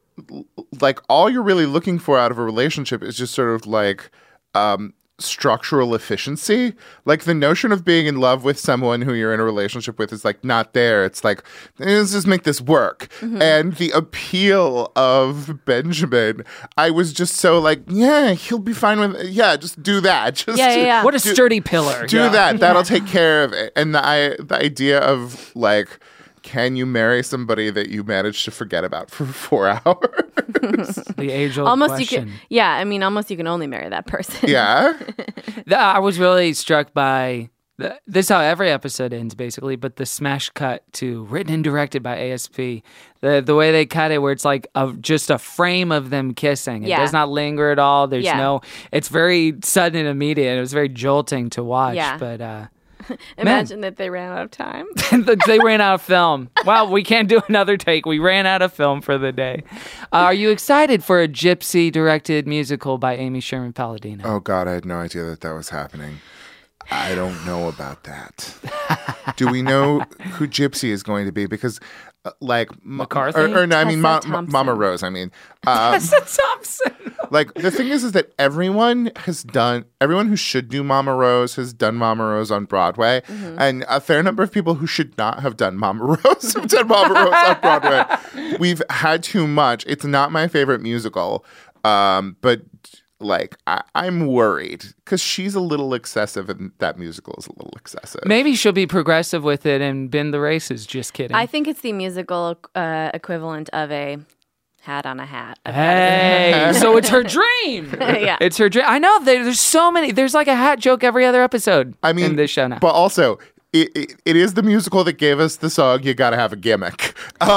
like all you're really looking for out of a relationship is just sort of like um, structural efficiency. Like the notion of being in love with someone who you're in a relationship with is like not there. It's like, let's just make this work. Mm-hmm. And the appeal of Benjamin, I was just so like, yeah, he'll be fine with it. Yeah, just do that. Just Yeah, yeah, yeah. What a do- sturdy pillar. Do Yeah. that. That'll take care of it. And the, I, the idea of like, can you marry somebody that you managed to forget about for four hours? The age-old Almost question. you can, yeah. I mean, almost you can only marry that person. Yeah. The- I was really struck by the, this. Is how every episode ends, basically. But the smash cut to written and directed by A S P, the the way they cut it, where it's like a, just a frame of them kissing. It Yeah. does not linger at all. There's Yeah. no. It's very sudden and immediate. It was very jolting to watch. Yeah. But uh, Imagine that they ran out of time. they ran out of film. Well, we can't do another take. We ran out of film for the day. Uh, are you excited for a Gypsy directed musical by Amy Sherman Palladino? Oh, God, I had no idea that that was happening. I don't know about that. Do we know who Gypsy is going to be? Because, uh, like, Ma- McCarthy? Or, or no, I mean, Ma- Tessa Ma- Thompson. Mama Rose. I mean, um, Tessa Thompson. like the thing is, is that everyone has done. Everyone who should do Mama Rose has done Mama Rose on Broadway, Mm-hmm. and a fair number of people who should not have done Mama Rose have done Mama Rose on Broadway. We've had too much. It's not my favorite musical, um, but. Like, I, I'm worried because she's a little excessive and that musical is a little excessive. Maybe she'll be progressive with it and bend the races. Just kidding. I think it's the musical uh, equivalent of a hat on a hat. A Hey, so it's her dream. Yeah. It's her dream. I know there, there's so many. There's like a hat joke every other episode. I mean, in this show now. But also, it, it, it is the musical that gave us the song "You Gotta Have a Gimmick."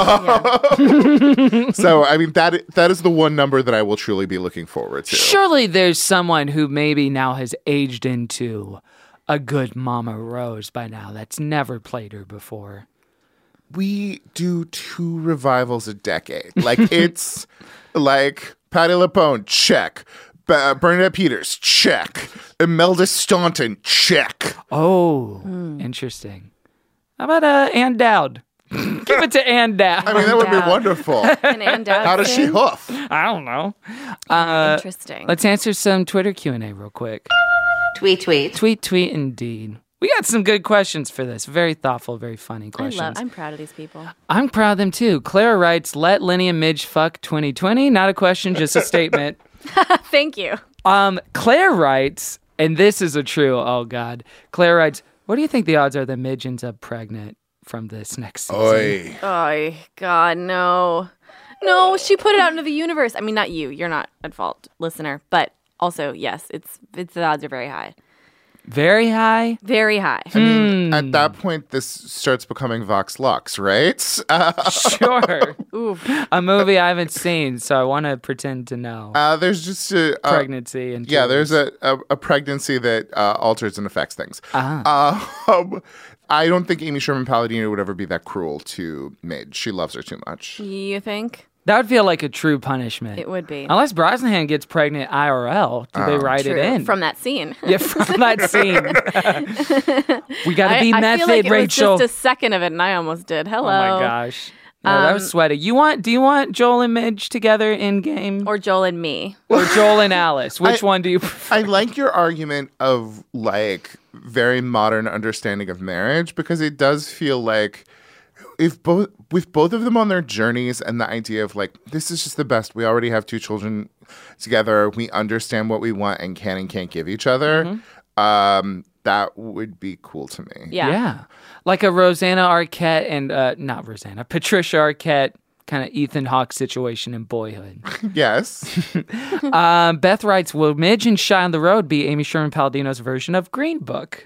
So, I mean, that that is the one number that I will truly be looking forward to. Surely there's someone who maybe now has aged into a good Mama Rose by now that's never played her before. we do two revivals a decade. Like, it's like Patti LuPone, check. B- Bernadette Peters, check. Imelda Staunton, check. Oh, interesting. How about uh, Ann Dowd? Give it to Ann Dowd. I mean, that would be wonderful. Can Ann Dowd How does she sing? hoof? I don't know. Uh, Interesting. Let's answer some Twitter Q and A real quick. Tweet, tweet. Tweet, tweet, indeed. We got some good questions for this. Very thoughtful, very funny I questions. love. I'm proud of these people. I'm proud of them too. Clara writes, let Lenny and Midge fuck twenty twenty. Not a question, just a statement. Thank you. Um, Claire writes, and this is a true, oh God. Claire writes, what do you think the odds are that Midge ends up pregnant from this next season? Oy. Oh, God, no. No, she put it out into the universe. I mean, not you. You're not at fault, listener. But also, yes, it's it's the odds are very high. Very high? Very high. I mean, at that point, this starts becoming Vox Lux, right? Uh, Sure. Oof. A movie I haven't seen, so I want to pretend to know. uh, there's just a uh, Pregnancy and yeah, tumors. there's a, a, a pregnancy that uh, alters and affects things. Ah. Um, I don't think Amy Sherman Palladino would ever be that cruel to Midge. She loves her too much. You think? That would feel like a true punishment. It would be. Unless Brosnahan gets pregnant I R L, do they Oh. write True. it in? From that scene. Yeah, from that scene. We got to be I, method, I feel like it Rachel. was just a second of it, and I almost did. Hello. Oh my gosh. No, that was Um, sweaty. You want? Do you want Joel and Midge together in game, Or Joel and me. or Joel and Alice? Which I- one do you prefer? I like your argument of like very modern understanding of marriage because it does feel like if both with both of them on their journeys and the idea of like this is just the best. We already have two children together. We understand what we want and can and can't give each other. Mm-hmm. Um, that would be cool to me. Yeah. Like a Rosanna Arquette and uh, not Rosanna, Patricia Arquette kind of Ethan Hawke situation in Boyhood. Yes. um, Beth writes, will Midge and Shy on the Road be Amy Sherman Palladino's version of Green Book?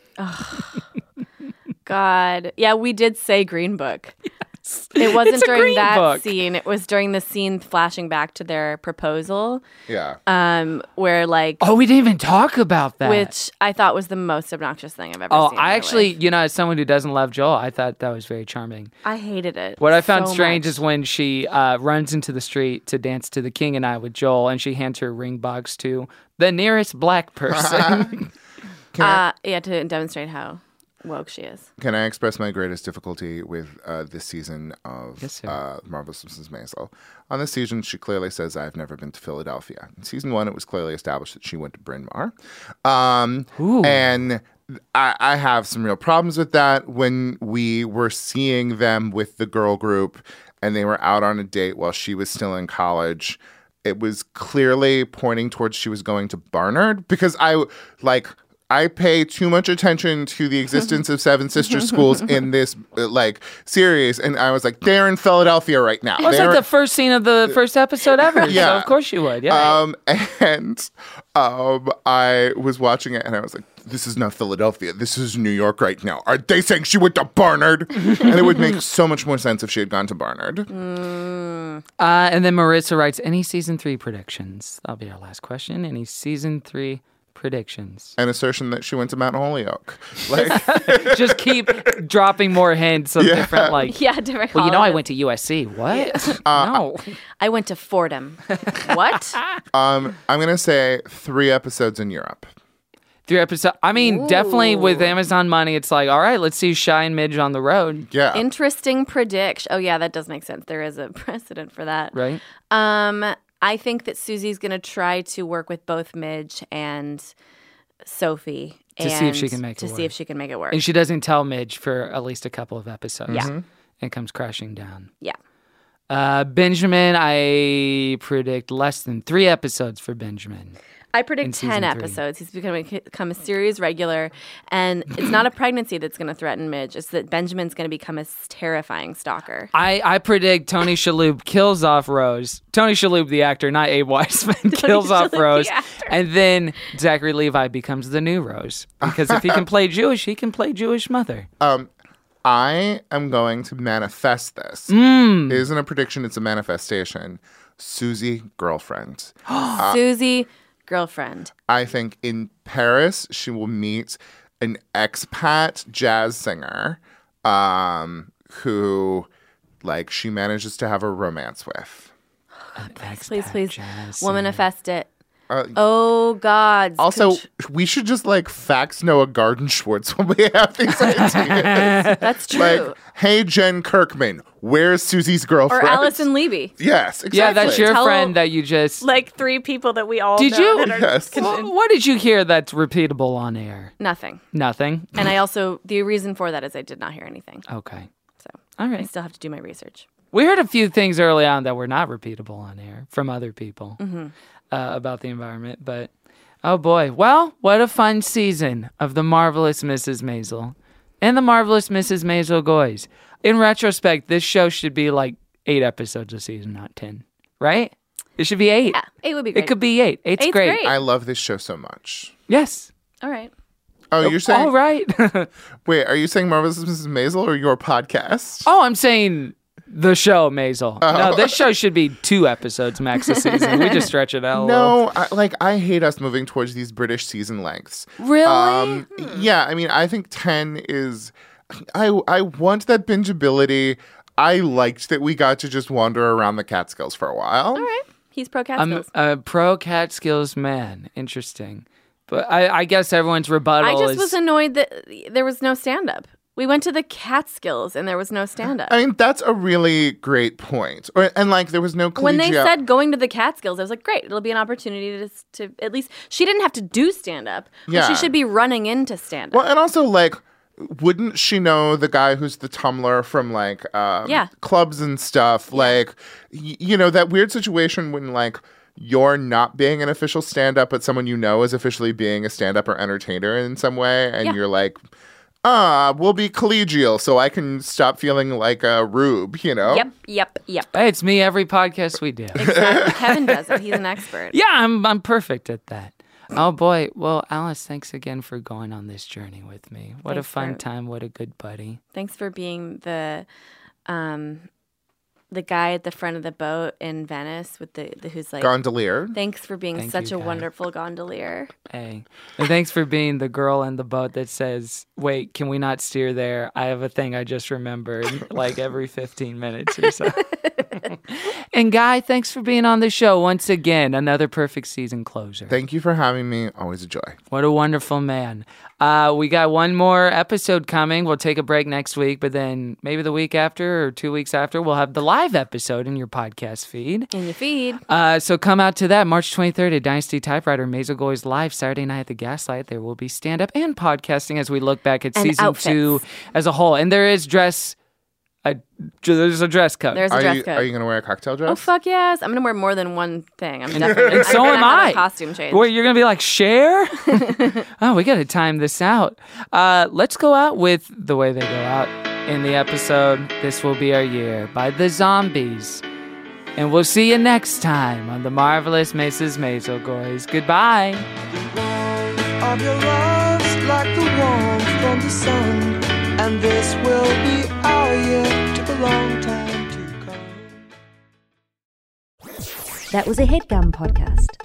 God. Yeah, we did say Green Book. It wasn't It's a during Green that Book. scene. It was during the scene flashing back to their proposal. Yeah. Um, where like Oh, we didn't even talk about that. which I thought was the most obnoxious thing I've ever Oh, seen. in I my actually, life. you know, as someone who doesn't love Joel, I thought that was very charming. I hated it. What I found so strange much. is when she uh, runs into the street to dance to the King and I with Joel, and she hands her ring box to the nearest black person. uh, yeah, to demonstrate how woke she is. Can I express my greatest difficulty with uh, this season of Yes, sir. uh, Marvelous Missus Maisel? On this season, she clearly says, I've never been to Philadelphia. In season one, it was clearly established that she went to Bryn Mawr. Um, and I, I have some real problems with that. When we were seeing them with the girl group and they were out on a date while she was still in college, it was clearly pointing towards she was going to Barnard because I, like... I pay too much attention to the existence of Seven Sister Schools in this uh, like series, and I was like, they're in Philadelphia right now. Well, it's They're- like the first scene of the first episode ever. Yeah. So of course you would. Yeah. Um, and um, I was watching it, and I was like, this is not Philadelphia. This is New York right now. Are they saying she went to Barnard? And it would make so much more sense if she had gone to Barnard. Uh, and then Marissa writes, any season three predictions? That'll be our last question. Any season three predictions? An assertion that she went to Mount Holyoke. Like, Just keep dropping more hints of Yeah. different, like, Yeah, different. well, you know, I colleges. went to U S C. What? Uh, no. I went to Fordham. What? um, I'm going to say three episodes in Europe. Three episodes. I mean, definitely with Amazon money, it's like, all right, let's see Shy and Midge on the road. Yeah. Interesting prediction. Oh yeah, that does make sense. There is a precedent for that. Right? Um, I think that Susie's going to try to work with both Midge and Sophie To see if and she can make it to work. see if she can make it work. And she doesn't tell Midge for at least a couple of episodes. Yeah. Mhm. And comes crashing down. Yeah. Uh, Benjamin, I predict less than three episodes for Benjamin. I in predict season ten three. episodes. He's becoming become a series regular, and it's not a pregnancy that's going to threaten Midge. It's that Benjamin's going to become a terrifying stalker. I, I predict Tony Shalhoub kills off Rose. Tony Shalhoub, the actor, not Abe Weissman, kills off Shalhoub, the Rose. actor. And then Zachary Levi becomes the new Rose. Because if he can play Jewish, he can play Jewish mother. Um, I am going to manifest this. Mm. It isn't a prediction, it's a manifestation. Susie, girlfriend. Uh, Susie, girlfriend. I think in Paris, she will meet an expat jazz singer. Um, who, like, she manages to have a romance with. Please, please, please. Jazz. Womanifest it. Uh, oh, God. Also, Could- we should just, like, fax Noah Garden Schwartz when we have these ideas. That's true. Like, hey, Jen Kirkman, where's Susie's girlfriend? Or Allison Levy. Yes, exactly. Yeah, that's your Tell- friend that you just... Like three people that we all Did know you? that are Yes. convinced- What did you hear that's repeatable on air? Nothing. Nothing? And I also, the reason for that is I did not hear anything. Okay. So All I right. still have to do my research. We heard a few things early on that were not repeatable on air from other people Mhm. uh, about the environment. But, oh boy. Well, what a fun season of The Marvelous Missus Maisel and The Marvelous Missus Maisel Goys. In retrospect, this show should be like eight episodes a season, not ten. Right? It should be eight. Yeah, eight would be great. It could be eight. Eight's, Eight's great. great. I love this show so much. Yes. All right. Oh, you're saying... All right. Wait, are you saying Marvelous Missus Maisel or your podcast? Oh, I'm saying the show, Maisel. Oh. No, this show should be two episodes max a season. We just stretch it out a little. No, I, like I hate us moving towards these British season lengths. Really? Um, yeah, I mean, I think ten is. I I want that bingeability. I liked that we got to just wander around the Catskills for a while. All right. He's pro I'm Catskills. a pro Catskills man. Interesting. But I, I guess everyone's rebuttal I just is... was annoyed that there was no stand-up. We went to the Catskills and there was no stand-up. I mean, that's a really great point. Or, and like, there was no collegiate. When they said going to the Catskills, I was like, great, it'll be an opportunity to, to at least, she didn't have to do stand-up. But Yeah. she should be running into stand-up. Well, and also like, wouldn't she know the guy who's the Tumblr from like um, Yeah. clubs and stuff? Like, y- you know, that weird situation when like you're not being an official stand-up, but someone you know is officially being a stand-up or entertainer in some way, and Yeah. you're like, ah, we'll be collegial, so I can stop feeling like a rube, you know? Yep, yep, yep. Hey, it's me every podcast we do. Exactly. Kevin does it. He's an expert. Yeah, I'm I'm perfect at that. Oh boy. Well, Alice, thanks again for going on this journey with me. What Thanks a fun for- time. What a good buddy. Thanks for being the um the guy at the front of the boat in Venice with the, the who's like Gondolier. Thanks for being Thank such you, a guy. wonderful gondolier. Hey. And thanks for being the girl in the boat that says, wait, can we not steer there? I have a thing I just remembered like every fifteen minutes or so. And Guy, thanks for being on the show once again. Another perfect season closer. Thank you for having me. Always a joy. What a wonderful man. Uh, we got one more episode coming. We'll take a break next week, but then maybe the week after or two weeks after, we'll have the live episode in your podcast feed. In your feed. Uh, so come out to that March twenty-third at Dynasty Typewriter. Maisel Goys live Saturday night at the Gaslight. There will be stand-up and podcasting as we look back at And season outfits. two as a whole. And there is dress... A, there's a dress code. There's a Are dress you, code. are you going to wear a cocktail dress? Oh fuck yes! I'm gonna wear more than one thing. I'm And, definitely. and so I'm am gonna have I. a costume change. Wait, you're gonna be like, share? Oh, we gotta time this out. Uh, let's go out with the way they go out in the episode. This Will Be Our Year by The Zombies. And we'll see you next time on The Marvelous Missus Maisel Goys. Goodbye. Of your love's like the warmth from the sun, and this will be our year. Took a long time to come. That was a HeadGum podcast.